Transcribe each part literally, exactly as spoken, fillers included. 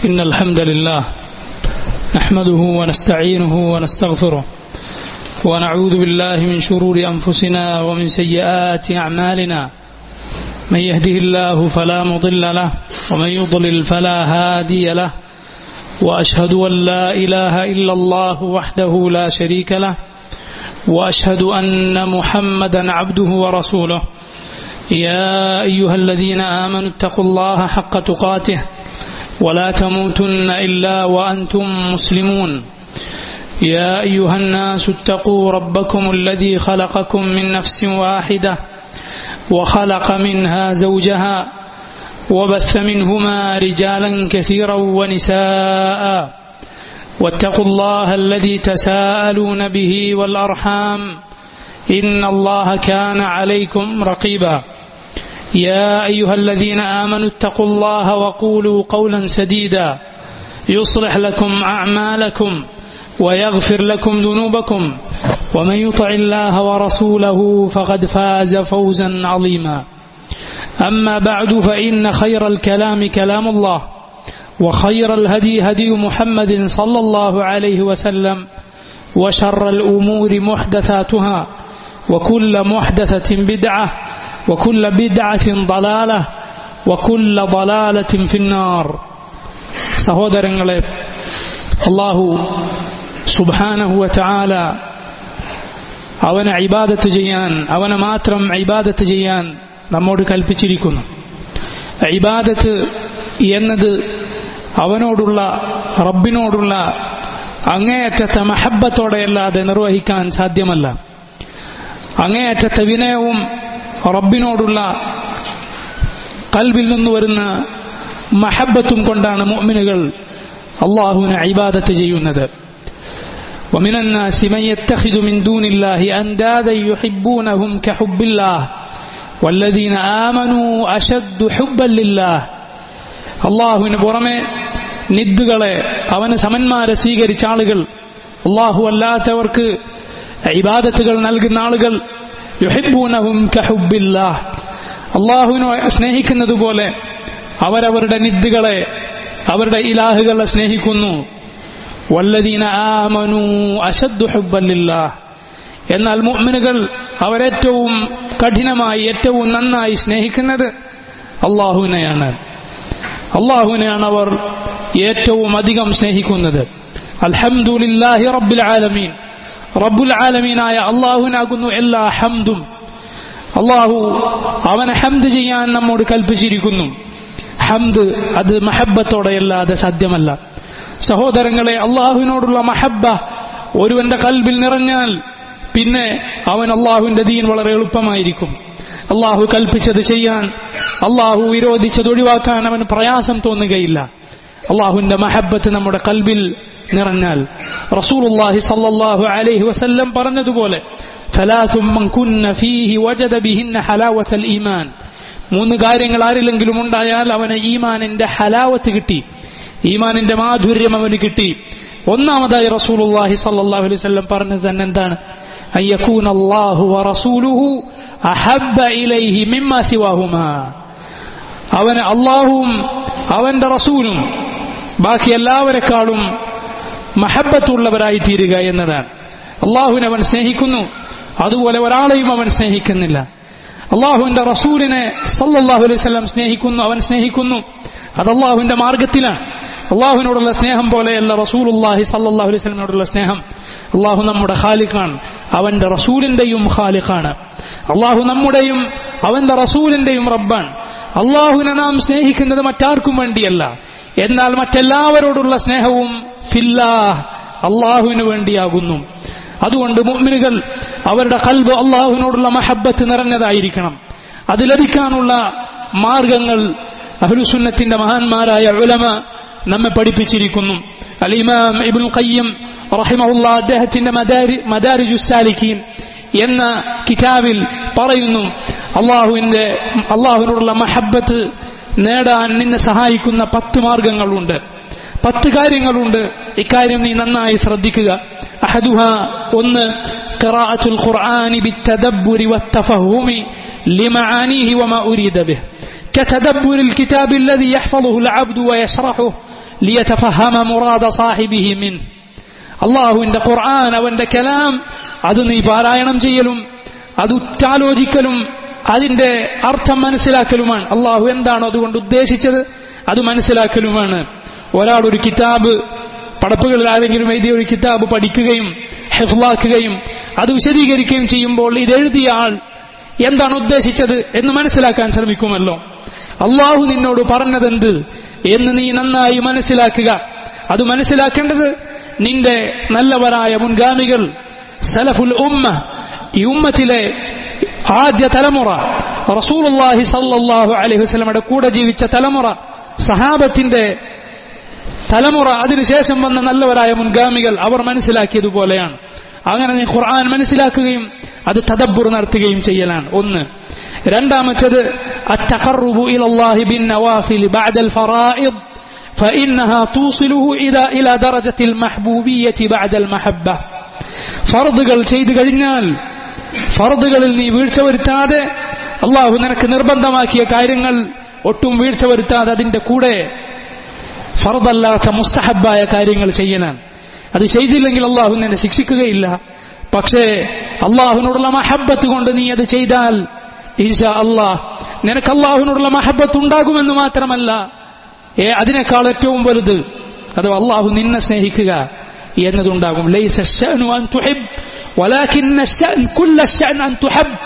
إن الحمد لله نحمده ونستعينه ونستغفره ونعوذ بالله من شرور أنفسنا ومن سيئات أعمالنا من يهده الله فلا مضل له ومن يضلل فلا هادي له وأشهد أن لا إله إلا الله وحده لا شريك له وأشهد أن محمدا عبده ورسوله يا أيها الذين آمنوا اتقوا الله حق تقاته ولا تموتن إلا وأنتم مسلمون يا أيها الناس اتقوا ربكم الذي خلقكم من نفس واحدة وخلق منها زوجها وبث منهما رجالا كثيرا ونساء واتقوا الله الذي تساءلون به والأرحام إن الله كان عليكم رقيبا يا أيها الذين آمنوا اتقوا الله وقولوا قولا سديدا يصلح لكم أعمالكم ويغفر لكم ذنوبكم ومن يطع الله ورسوله فقد فاز فوزا عظيما أما بعد فإن خير الكلام كلام الله وخير الهدي هدي محمد صلى الله عليه وسلم وشر الأمور محدثاتها وكل محدثة بدعة وكل بدعة ضلالة وكل ضلالة في النار. സഹോദരങ്ങളെ, അല്ലാഹു സുബ്ഹാനഹു വ തആല അവനെ ഇബാദത്ത് ചെയ്യാൻ, അവനെ മാത്രം ഇബാദത്ത് ചെയ്യാൻ നമ്മോട് കൽപ്പിച്ചിരിക്കുന്നു. ഇബാദത്ത് എന്നത് അവനോടുള്ള, റബ്ബിനോടുള്ള അങ്ങേയറ്റത്തെ മഹബ്ബത്തോടെയല്ലാതെ നിർവഹിക്കാൻ സാധ്യമല്ല. അങ്ങേയറ്റത്തെ വിനയവും റബ്ബിനോടുള്ള ഖൽബിൽ നിന്ന് വരുന്ന മഹബ്ബത്തും കൊണ്ടാണ് മുഅ്മിനുകൾ അല്ലാഹുവിനെ ഇബാദത്ത് ചെയ്യുന്നത്. ومن الناس من يتخذ من دون الله أندادا يحبونهم كحب الله والذين آمنوا أشد حبا لله. അല്ലാഹുവിന് പുറമെ നിദ്ദുകളെ, അവന് സമന്മാരെ സ്വീകരിച്ച ആളുകൾ, അല്ലാഹു അല്ലാത്തവർക്ക് ഇബാദത്തുകൾ നൽകുന്ന ആളുകൾ, യുഹിബ്ബൂനഹും കഹുബ്ബില്ലാഹ്, അല്ലാഹുവിനെ സ്നേഹിക്കുന്നത് പോലെ അവരവരുടെ നിദ്ദുകളെ, അവരുടെ ഇലാഹുകളെ സ്നേഹിക്കുന്നു. വല്ലദീന ആമനൂ അശദ്ദു ഹുബ്ബൻ ലില്ലാഹ്, എന്നാൽ മുഅ്മിനുകൾ അവരേറ്റവും കഠിനമായി, ഏറ്റവും നന്നായി സ്നേഹിക്കുന്നത് അല്ലാഹുവിനെയാണ്. അല്ലാഹുവിനെയാണ് അവർ ഏറ്റവും അധികം സ്നേഹിക്കുന്നത്. അൽഹംദുലില്ലാഹി റബ്ബിൽ ആലമീൻ, റബ്ബുൽ ആലമീനായ അല്ലാഹുവിനാകുന്നു എല്ലാ ഹംദും. അല്ലാഹു അവനെ ഹംദ് ചെയ്യാൻ നമ്മോട് കൽപ്പിച്ചിരിക്കുന്നു. ഹംദ് അത് മഹബ്ബത്തോടെയല്ലാതെ സാധ്യമല്ല. സഹോദരങ്ങളെ, അല്ലാഹുവിനോടുള്ള മഹബ്ബ ഒരുവന്റെ ഖൽബിൽ നിറഞ്ഞാൽ പിന്നെ അവൻ അല്ലാഹുവിന്റെ ദീൻ വളരെ എളുപ്പമായിരിക്കും. അല്ലാഹു കൽപ്പിച്ചത് ചെയ്യാൻ, അല്ലാഹു വിരോധിച്ചത് ഒഴിവാക്കാൻ അവന് പ്രയാസം തോന്നുകയില്ല. അല്ലാഹുവിന്റെ മഹബ്ബത്ത് നമ്മുടെ ഖൽബിൽ നിറഞ്ഞാൽ, റസൂലുള്ളാഹി സ്വല്ലല്ലാഹു അലൈഹി വസല്ലം പറഞ്ഞതുപോലെ സലാസു മൻ കുന്ന ഫീഹി വജദ ബിഹിന്ന ഹലാവത്തൽ ഈമാൻ, മൂന്ന് കാര്യങ്ങൾ ആരിലെങ്കിലും ഉണ്ടായാൽ അവന് ഈമാനിന്റെ ഹലാവത്ത് കിട്ടി, ഈമാനിന്റെ മാധുര്യം അവന് കിട്ടി. ഒന്നാമതായി റസൂലുള്ളാഹി സ്വല്ലല്ലാഹു അലൈഹി വസല്ലം പറഞ്ഞത് തന്നെ എന്താണ്? അയ്യകൂന അല്ലാഹു വറസൂലുഹു അഹബ്ബ ഇലൈഹി മിമ്മാ സിവാഹുമാ, അവന് അല്ലാഹുവും അവന്റെ റസൂലും ബാക്കി എല്ലാവരെക്കാളും മഹബ്ബത്തുള്ളവരായി തീരുക എന്നതാണ്. അല്ലാഹുവിനെ അവൻ സ്നേഹിക്കുന്നു, അതുപോലെ ഒരാളെയും അവൻ സ്നേഹിക്കുന്നില്ല. അല്ലാഹുവിന്റെ റസൂലിനെ സല്ലല്ലാഹു അലൈഹി വസല്ലം സ്നേഹിക്കുന്നു, അവൻ സ്നേഹിക്കുന്നു. അത് അല്ലാഹുവിന്റെ മാർഗത്തിലാണ്. അല്ലാഹുവിനോടുള്ള സ്നേഹം പോലെയല്ല റസൂലുള്ളാഹി സല്ലല്ലാഹു അലൈഹി വസല്ലമിനോടുള്ള സ്നേഹം. അല്ലാഹു നമ്മുടെ ഖാലിഖാണ്, അവന്റെ റസൂലിന്റെയും ഖാലിഖാണ്. അല്ലാഹു നമ്മുടെയും അവന്റെ റസൂലിന്റെയും റബ്ബാണ്. അല്ലാഹുവിനെ നാം സ്നേഹിക്കുന്നത് മറ്റാർക്കും വേണ്ടിയല്ല, എന്നാൽ മറ്റെല്ലാവരോടുള്ള സ്നേഹവും ഫില്ലാഹ്, അല്ലാഹുവിന് വേണ്ടിയാകുന്നു. അതുകൊണ്ട് മുഅ്മിനുകൾ അവരുടെ ഖൽബ് അല്ലാഹുവിനോടുള്ള മഹബ്ബത്ത് നിറഞ്ഞതായിരിക്കണം. അത് ലഭിക്കാനുള്ള മാർഗങ്ങൾ അഹ്ലുസുന്നത്തിന്റെ മഹാന്മാരായ ഉലമ നമ്മെ പഠിപ്പിച്ചിരിക്കുന്നു. അൽ ഇമാം ഇബ്നുൽ ഖയ്യിം റഹിമഹുല്ലാഹ് അദ്ദേഹത്തിന്റെ മദാരിജുസ് സാലിക്കീൻ എന്ന കിതാബിൽ പറയുന്നു, അല്ലാഹുവിന്റെ അല്ലാഹുവിനോടുള്ള മഹബ്ബത്ത് നേടാൻ നിന്നെ സഹായിക്കുന്ന പത്ത് മാർഗങ്ങളുണ്ട്, പത്ത് കാര്യങ്ങളുണ്ട്. ഇക്കാര്യം നീ നന്നായി ശ്രദ്ധിക്കുക. അഹദുഹ, ഒന്ന് ഖിറാഅത്തുൽ ഖുർആനി ബിത്തദബ്ബുരി വത്തഫഹുമി ലിമആനിഹി വമാ ഉരീദ ബിഹി كتدبر الكتاب الذي يحفظه العبد ويشرحه ലിയതഫഹമ മുറാദ സാഹിബിഹി മിൻ. അല്ലാഹുവിന്റെ ഖുർആൻ, അവന്റെ കലാം, അത് നീ പാരായണം ചെയ്യലും അത് ഉറ്റാലോചിക്കലും അതിന്റെ അർത്ഥം മനസ്സിലാക്കലുമാണ്. അല്ലാഹു എന്താണോ അതുകൊണ്ട് ഉദ്ദേശിച്ചത് അത് മനസ്സിലാക്കലുമാണ്. ഒരാൾ ഒരു കിതാബ്, പടപ്പുകളിൽ ആരെങ്കിലും എഴുതിയ ഒരു കിതാബ് പഠിക്കുകയും ഹിഫ്ളാക്കുകയും അത് വിശദീകരിക്കുകയും ചെയ്യുമ്പോൾ ഇതെഴുതിയ ആൾ എന്താണ് ഉദ്ദേശിച്ചത് എന്ന് മനസ്സിലാക്കാൻ ശ്രമിക്കുമല്ലോ. അല്ലാഹു നിന്നോട് പറഞ്ഞതെന്ത് എന്ന് നീ നന്നായി മനസ്സിലാക്കുക. അത് മനസ്സിലാക്കേണ്ടത് നിന്റെ നല്ലവരായ മുൻഗാമികൾ, സലഫുൽ ഉമ്മ, ഈ ഉമ്മത്തിലെ ആദ്യ തലമുറ, റസൂലുള്ളാഹി സ്വല്ലല്ലാഹു അലൈഹി വസല്ലമയുടെ കൂടെ ജീവിച്ച തലമുറ, സഹാബത്തിന്റെ തലമുറ, അതിനുശേഷം വന്ന നല്ലവരായ മുൻഗാമികൾ, അവർ മനസ്സിലാക്കിയതുപോലെയാണ്. അങ്ങനെ നീ ഖുർആൻ മനസ്സിലാക്കുകയും അത് തദബ്ബുർ നടത്തുകയും ചെയ്യലാണ് ഒന്ന്. രണ്ടാമത്തേത് അത്തഖറുബു ഇലല്ലാഹി ബിന്നവാഫിൽ ബഅദൽ ഫറായിദ് ഫഇന്നഹാ തൂസിലുഹു ഇലാ ഇലാ ദറജത്തിൽ മഹ്ബൂബിയ്യതി ബഅദൽ മഹബ്ബ. ഫർദുകൾ ചെയ്തു കഴിഞ്ഞാൽ, ഫർദുകളിൽ നീ വീഴ്ച വരുത്താതെ, അല്ലാഹു നിനക്ക് നിർബന്ധമാക്കിയ കാര്യങ്ങൾ ഒട്ടും വീഴ്ച വരുത്താതെ അതിന്റെ കൂടെ ഫർദല്ലാത്ത മുസ്തഹബായ കാര്യങ്ങൾ ചെയ്യലാണ്. അത് ചെയ്തില്ലെങ്കിൽ അല്ലാഹു നിന്നെ ശിക്ഷിക്കുകയില്ല. പക്ഷേ അല്ലാഹുവിനോടുള്ള മഹബ്ബത്ത് കൊണ്ട് നീ അത് ചെയ്താൽ ഇൻഷാ അല്ലാഹ് നിനക്ക് അല്ലാഹുവിനോടുള്ള മഹബ്ബത്ത് ഉണ്ടാകുമെന്ന് മാത്രമല്ല, ഏ അതിനേക്കാൾ ഏറ്റവും വലുത് അഥവാ അല്ലാഹു നിന്നെ സ്നേഹിക്കുക എന്നതുണ്ടാകും. ലൈസ അശ്ശഅനു അൻ തുഹിബ് വലാകിന്ന അശ്ശഅൻ കുല്ല അശ്ശഅൻ അൻ തുഹബ്.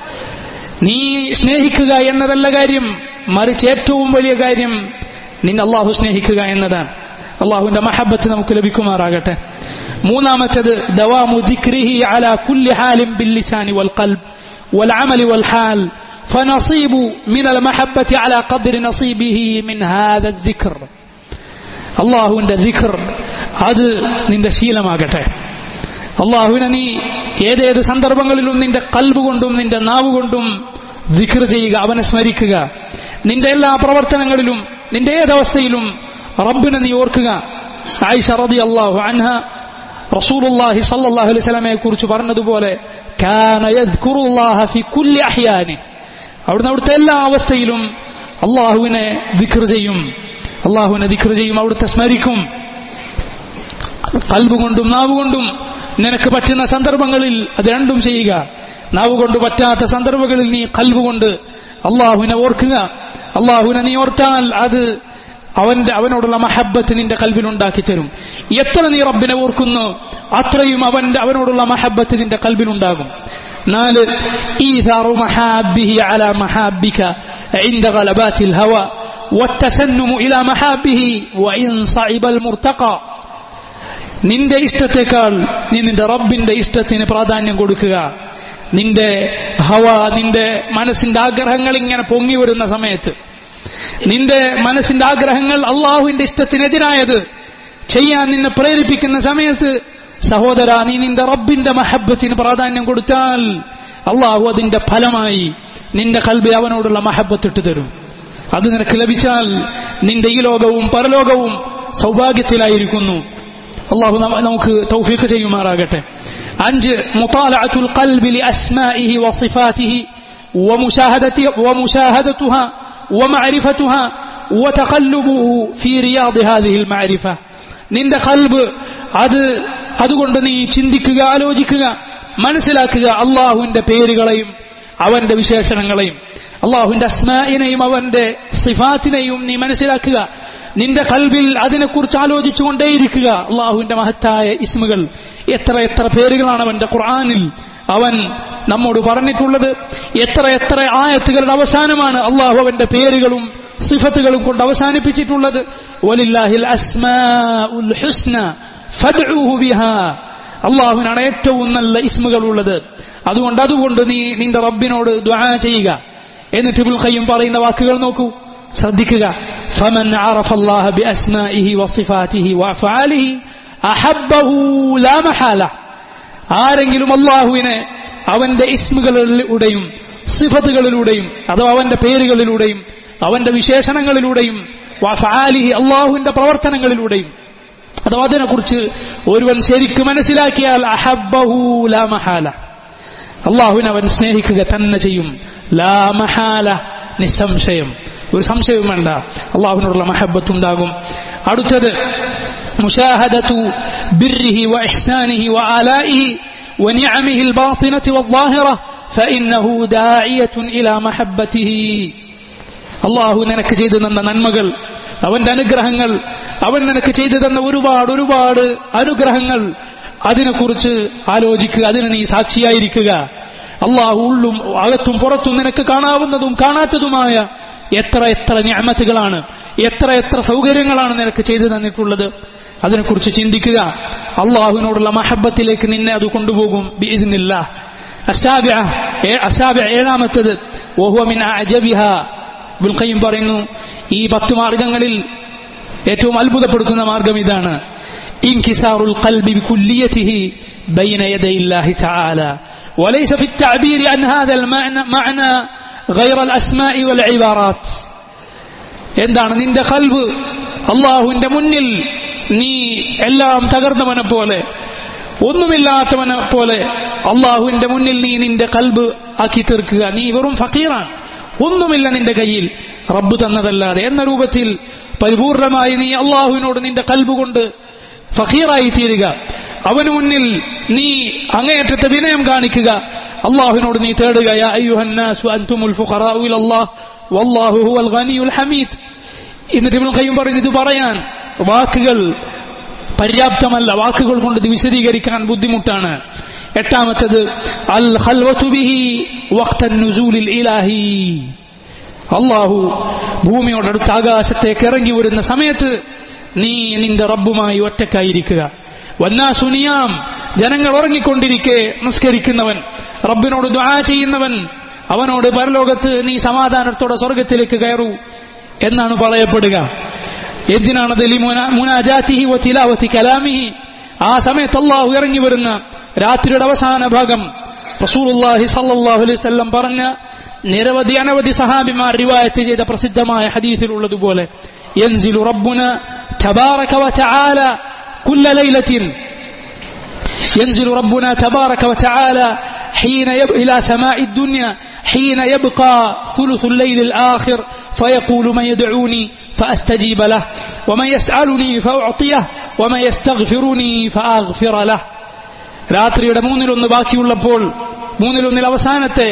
നീ സ്നേഹിക്കുക എന്നതല്ല കാര്യം, മറിച്ച് ഏറ്റവും വലിയ കാര്യം നിന്നെ അല്ലാഹു സ്നേഹിക്കുക എന്നതാണ്. അല്ലാഹുവിന്റെ മഹബ്ബത്ത് നമുക്ക് ലഭിക്കുമാറാകട്ടെ. മൂന്നാമത്തേത് ദവാമു ദിക്രിഹി അലാ കുല്ലി ഹാലിൻ ബിൽ ലിസാനി വൽ ഖൽബ് വൽ അമലി വൽ ഹാൽ ഫനസീബു മിനൽ മഹബ്ബത്തി അലാ ഖദ്രി നസീബിഹി മിൻ ഹാദ ദിക്ർ. അല്ലാഹുവിന്റെ ദിക്ർ അത് നിന്റെ ശീലമാകട്ടെ. അല്ലാഹുവിനെ നീ ഏതേത് സന്ദർഭങ്ങളിലും നിന്റെ ഖൽബ് കൊണ്ടും നിന്റെ നാവ് കൊണ്ടും ദിക്ർ ചെയ്യുക, അവനെ സ്മരിക്കുക. നിന്റെ എല്ലാ പ്രവർത്തനങ്ങളിലും നിന്റെ ഏതവസ്ഥയിലും റബ്ബിനെ നീ ഓർക്കുക. ആയിഷ റളിയല്ലാഹു അൻഹ റസൂലുള്ളാഹി സ്വല്ലല്ലാഹു അലൈഹി വസല്ലമയെ കുറിച്ച് പറഞ്ഞതുപോലെ കാന യദ്കുറുല്ലാഹ ഫി കുല്ലി അഹ്യാനി, അവിടുന്ന് അവിടുത്തെ എല്ലാ അവസ്ഥയിലും അല്ലാഹുവിനെ ദിക്ർ ചെയ്യും, അല്ലാഹുവിനെ ദിക്ർ ചെയ്യും, അവിടുത്തെ സ്മരിക്കും. ഖൽബ് കൊണ്ടും നാവ് കൊണ്ടും നിനക്ക് പറ്റുന്ന സന്ദർഭങ്ങളിൽ അത് രണ്ടും ചെയ്യുക. നാവ് കൊണ്ട് പറ്റാത്ത സന്ദർഭങ്ങളിൽ നീ ഖൽബ് കൊണ്ട് അല്ലാഹുവിനെ ഓർക്കുക. അല്ലാഹുവിനെ നീ ഓർത്താൽ അത് അവന്റെ അവനോടുള്ള മഹബ്ബത്ത് നിന്റെ ഖൽബിൽ ഉണ്ടാക്കി തരും. എത്ര നീ റബ്ബിനെ ഓർക്കുന്നു അത്രയും അവന്റെ അവനോടുള്ള മഹബ്ബത്ത് നിന്റെ ഖൽബിൽ ഉണ്ടാകും. നാല് ഈസാറു മഹാബ്ബിഹി അലാ മഹാബ്ബിക ഇൻദ ഗലബാത്തിൽ ഹവ വത്തസന്നുമു ഇലാ മഹാബ്ബിഹി വഇൻ സഇബൽ മുർതഖ. നിന്റെ ഇഷ്ടത്തെക്കാൾ നീ നിന്റെ റബ്ബിന്റെ ഇഷ്ടത്തിന് പ്രാധാന്യം കൊടുക്കുക. നിന്റെ ഹവ, നിന്റെ മനസ്സിന്റെ ആഗ്രഹങ്ങൾ ഇങ്ങനെ പൊങ്ങി വരുന്ന സമയത്ത്, നിന്റെ മനസ്സിന്റെ ആഗ്രഹങ്ങൾ അള്ളാഹുവിന്റെ ഇഷ്ടത്തിനെതിരായത് ചെയ്യാൻ നിന്നെ പ്രേരിപ്പിക്കുന്ന സമയത്ത്, സഹോദര, നീ നിന്റെ റബ്ബിന്റെ മഹബ്ബത്തിന് പ്രാധാന്യം കൊടുത്താൽ അള്ളാഹു അതിന്റെ ഫലമായി നിന്റെ ഖൽബിൽ അവനോടുള്ള മഹബ്ബത്ത് ഇട്ടു തരും. അത് നിനക്ക് ലഭിച്ചാൽ നിന്റെ ഈ ലോകവും പരലോകവും സൗഭാഗ്യത്തിലായിരിക്കുന്നു. അള്ളാഹു നമുക്ക് തൗഫീഖ് ചെയ്യുമാറാകട്ടെ. അഞ്ച് മുതാലഅത്തുൽ ഖൽബി ലിഅസ്മാഇഹി വസിഫാതിഹി വമുശാഹദതി വമുശാഹദതുഹാ വമഅരിഫതുഹാ വതഖല്ലുബുഹു ഫീ റിയാദി ഹാദിഹിൽ മഅരിഫ. നിന്റെ ഖൽബ് അത് അതുകൊണ്ട് നീ ചിന്തിക്കുക, ആലോചിക്കുക, മനസ്സിലാക്കുക അള്ളാഹുവിന്റെ പേരുകളെയും അവന്റെ വിശേഷണങ്ങളെയും, അള്ളാഹുവിന്റെ അസ്മാഇനെയും അവന്റെ സിഫാത്തിനെയും നീ മനസ്സിലാക്കുക. നിന്റെ ഖൽബിൽ അതിനെക്കുറിച്ച് ആലോചിച്ചുകൊണ്ടേയിരിക്കുക. അള്ളാഹുവിന്റെ മഹത്തായ ഇസ്മുകൾ, എത്ര എത്ര പേരുകളാണ് അവന്റെ ഖുർആനിൽ അവൻ നമ്മോട് പറഞ്ഞിട്ടുള്ളത്. എത്ര എത്ര ആയത്തുകളുടെ അവസാനമാണ് അള്ളാഹു അവന്റെ പേരുകളും സിഫത്തുകളും കൊണ്ട് അവസാനിപ്പിച്ചിട്ടുള്ളത്. വലില്ലാഹിൽ അസ്മാഉൽ ഹുസ്ന ഫദ്ഉഹു ബിഹാ. അള്ളാഹുവിനാണ് ഏറ്റവും നല്ല ഇസ്മുകൾ ഉള്ളത്. അതുകൊണ്ട് അതുകൊണ്ട് നീ നിന്റെ റബ്ബിനോട് ദുആ ചെയ്യുക. എന്നിട്ട് ഇബ്നുൽ ഖയ്യിം പറയുന്ന വാക്കുകൾ നോക്കൂ, ശ്രദ്ധിക്കുക. ഫമൻ അറഫല്ലാഹ ബിഅസ്മാഇഹി വസിഫാതിഹി വഅഫ്ആലിഹി അഹബ്ബഹു ലാ മഹാല. ആരെങ്കിലും അള്ളാഹുവിനെ അവന്റെ ഇസ്മുകളിലൂടെയും സിഫത്തുകളിലൂടെയും അഥവാ അവന്റെ പേരുകളിലൂടെയും അവന്റെ വിശേഷണങ്ങളിലൂടെയും വഅഫ്ആലിഹി അള്ളാഹുവിന്റെ പ്രവർത്തനങ്ങളിലൂടെയും അഥവാ അതിനെക്കുറിച്ച് ഒരുവൻ ശരിക്കും മനസ്സിലാക്കിയാൽ അഹബ്ബഹു ലാ മഹാല, അള്ളാഹുവിനെ അവൻ സ്നേഹിക്കുക തന്നെ ചെയ്യും. ലാ മഹാല, നിസ്സംശയം. ഒരു സംശയവും വേണ്ട, അള്ളാഹുവിനോടുള്ള മഹബ്ബത്ത് ഉണ്ടാകും. അടുത്തത് മുശാഹദതു ബിർരിഹി വഇഹ്സാനിഹി വആലാഇഹി വനിഅമിഹി അൽബാത്തിനതി വദ്ദാഹിറ ഫഇന്നഹു ദാഇയത്തുൻ ഇലാ മഹബ്ബതിഹി. അള്ളാഹു നിനക്ക് ചെയ്തു തന്ന നന്മകൾ, അവന്റെ അനുഗ്രഹങ്ങൾ, അവൻ നിനക്ക് ചെയ്തു തന്ന ഒരുപാട് ഒരുപാട് അനുഗ്രഹങ്ങൾ, അതിനെക്കുറിച്ച് ആലോചിക്കുക, അതിന് നീ സാക്ഷിയായിരിക്കുക. അള്ളാഹു ഉള്ളും അകത്തും പുറത്തും നിനക്ക് കാണാവുന്നതും കാണാത്തതുമായ എത്ര എത്ര നിഅമത്തുകളാണ്, എത്ര എത്ര സൗകര്യങ്ങളാണ് നിനക്ക് ചെയ്തു തന്നിട്ടുള്ളത്. അതിനെക്കുറിച്ച് ചിന്തിക്കുക. അള്ളാഹുവിനോടുള്ള മഹബ്ബത്തിലേക്ക് നിന്നെ അത് കൊണ്ടുപോകും ബിഇദ്നില്ലാഹ്. അസ്സാബിഅ അസ്സാബിഅ ഏഴാമത്തേത് വഹുവ മിൻ അഅജബിഹാ. ഇബ്നുൽ ഖയ്യിം പറയുന്നു, ഈ പത്ത് മാർഗങ്ങളിൽ ഏറ്റവും അത്ഭുതപ്പെടുത്തുന്ന മാർഗം ഇതാണ്: ഇൻകിസാറുൽ ഖൽബി ബികുല്ലിയതിഹി ബൈന യദൈല്ലാഹി തആല വലൈസ ഫി التعبير عن هذا المعنى غير الاسماء والعبارات. എന്താണ് നിന്റെ ഖൽബ് അല്ലാഹുവിന്റെ മുന്നിൽ നീ എല്ലാം തകർന്നവനെ പോലെ, ഒന്നുമില്ലാത്തവനെ പോലെ അല്ലാഹുവിന്റെ മുന്നിൽ നീ നിന്റെ ഖൽബ് ആക്കി തീർക്കുക. നീ വെറും ഫഖീറാണ്, ഒന്നുമില്ല നിന്റെ കയ്യിൽ റബ്ബ് തന്നതല്ലാതെ എന്ന രൂപത്തിൽ പരിപൂർണമായി നീ അള്ളാഹുവിനോട് നിന്റെ ഖൽബ് കൊണ്ട് ഫഖീറായി തീരുക. അവന് മുന്നിൽ നീ അങ്ങേയറ്റത്തെ വിനയം കാണിക്കുക. അള്ളാഹുവിനോട് നീ തേടുക. യാ അയ്യുഹന്നാസു അൻതുമുൽ ഫുഖറാഉ ഇലല്ലാഹ് വല്ലാഹു ഹുവൽ ഗനിയുൽ ഹമീദ്. എന്നിട്ട് ഇബ്നുൽ ഖയ്യിം പറയുന്നു, ഇത് പറയാൻ വാക്കുകൾ പര്യാപ്തമല്ല, വാക്കുകൾ കൊണ്ട് ഇത് വിശദീകരിക്കാൻ ബുദ്ധിമുട്ടാണ്. എട്ടാമത്തേത് അൽ ഖൽവതു ബിഹി വഖ്തൻ നുസൂലിൽ ഇലാഹി. അല്ലാഹു ഭൂമിയോടടുത്ത് ആകാശത്തേക്ക് ഇറങ്ങി വരുന്ന സമയത്ത് നീ നിന്റെ റബ്ബുമായി ഒറ്റക്കായിരിക്കുക. വന്നാസു നിയാം, ജനങ്ങൾ ഉറങ്ങിക്കൊണ്ടിരിക്കെ നിസ്കരിക്കുന്നവൻ, റബ്ബിനോട് ദുആ ചെയ്യുന്നവൻ, അവനോട് പരലോകത്ത് നീ സമാധാനത്തോടെ സ്വർഗത്തിലേക്ക് കയറൂ എന്നാണ് പറയപ്പെടുക. എന്തിനാണത്? മുനാജാതിഹി വതിലാവതി കലാമിഹി. ആ സമയത്ത് അല്ലാഹു ഇറങ്ങി വരുന്ന രാത്രിയുടെ അവസാന ഭാഗം റസൂലുള്ളാഹി സ്വല്ലല്ലാഹു അലൈഹി വസല്ലം പറഞ്ഞ നിരവധി അനവധി സഹാബിമാർ റിവായത്ത് ചെയ്ത പ്രസിദ്ധമായ ഹദീസിലുള്ളതുപോലെ യൻസിലു റബ്ബുന തബാറക വതആല കുല്ല ലൈലത്തിൻ ينزل ربنا تبارك وتعالى حين يب... إلى سماء الدنيا حين يبقى ثلث الليل الآخر فيقول من يدعوني فأستجيب له ومن يسألني فأعطيه ومن يستغفرني فأغفر له. രാത്രിയുടെ മൂന്നിലൊന്ന് ബാക്കിയുള്ളപ്പോൾ, മൂന്നിലൊന്നിൽ അവസാനത്തെ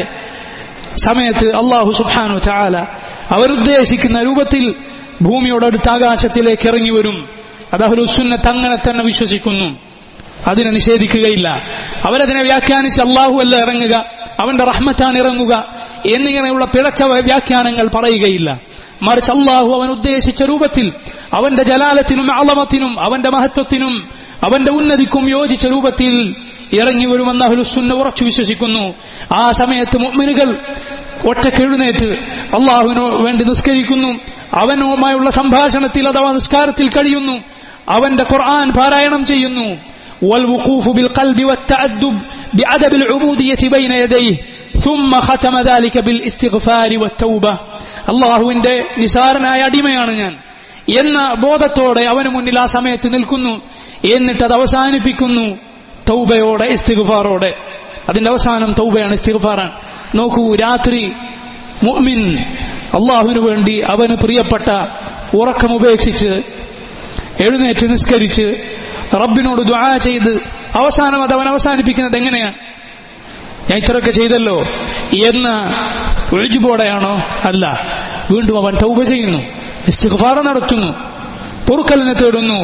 സമയത്ത് അല്ലാഹു സുബ്ഹാനഹു വ തആല അവരുദ്ദേശിക്കുന്ന രൂപത്തിൽ ഭൂമിയോടടുത്ത് ആകാശത്തിലേക്ക് ഇറങ്ങി വരും. അത് അഹ്ലുസ് സുന്നത്ത് അങ്ങനെ തന്നെ വിശ്വസിക്കുന്നു, അതിനെ നിഷേധിക്കുകയില്ല. അവരതിനെ വ്യാഖ്യാനിച്ച് അല്ലാഹു അല്ല ഇറങ്ങുക, അവന്റെ റഹ്മത്താണ് ഇറങ്ങുക എന്നിങ്ങനെയുള്ള പിഴച്ച വ്യാഖ്യാനങ്ങൾ പറയുകയില്ല. മറിച്ച് അല്ലാഹു അവൻ ഉദ്ദേശിച്ച രൂപത്തിൽ അവന്റെ ജലാലത്തിനും അളമത്തിനും അവന്റെ മഹത്വത്തിനും അവന്റെ ഉന്നതിക്കും യോജിച്ച രൂപത്തിൽ ഇറങ്ങി വരുമെന്ന് അഹ്ലുസ് സുന്ന ഉറച്ചു വിശ്വസിക്കുന്നു. ആ സമയത്ത് മുഅ്മിനുകൾ ഒറ്റയ്ക്ക് എഴുന്നേറ്റ് അല്ലാഹുവിനു വേണ്ടി നിസ്കരിക്കുന്നു, അവനുമായുള്ള സംഭാഷണത്തിൽ അഥവാ നിസ്കാരത്തിൽ കഴിയുന്നു, അവന്റെ ഖുർആൻ പാരായണം ചെയ്യുന്നു. والوقوف بالقلب والتأدب بعدب العبودية بين يديه ثم ختم ذلك بالاستغفار والتوبة. അല്ലാഹുവിന്റെ നിസാരനായ അടിമയാണ് ഞാൻ എന്ന ബോധത്തോടെ അവന് മുന്നിൽ ആ സമയത്ത് നിൽക്കുന്നു. എന്നിട്ട് അത് അവസാനിപ്പിക്കുന്നു തൗബയോടെ, ഇസ്തിഗ്ഫാറോടെ. അതിന്റെ അവസാനം തൗബയാണ്, ഇസ്തിഗ്ഫാറാണ്. നോക്കൂ, രാത്രി മുഅ്മിൻ അല്ലാഹുവിനു വേണ്ടി അവന് പ്രിയപ്പെട്ട ഉറക്കമുപേക്ഷിച്ച് എഴുന്നേറ്റ് നിസ്കരിച്ച് റബ്ബിനോട് ദുആ ചെയ്ത് അവസാനം അത് അവൻ അവസാനിപ്പിക്കുന്നത് എങ്ങനെയാണ്? ഞാൻ ഇത്രയൊക്കെ ചെയ്തല്ലോ എന്ന ഉജ്ബോടെയാണോ? അല്ല, വീണ്ടും അവൻ തൗബ ചെയ്യുന്നു, ഇസ്തിഗ്ഫാർ നടത്തുന്നു, പൊറുക്കലിനെ തേടുന്നു.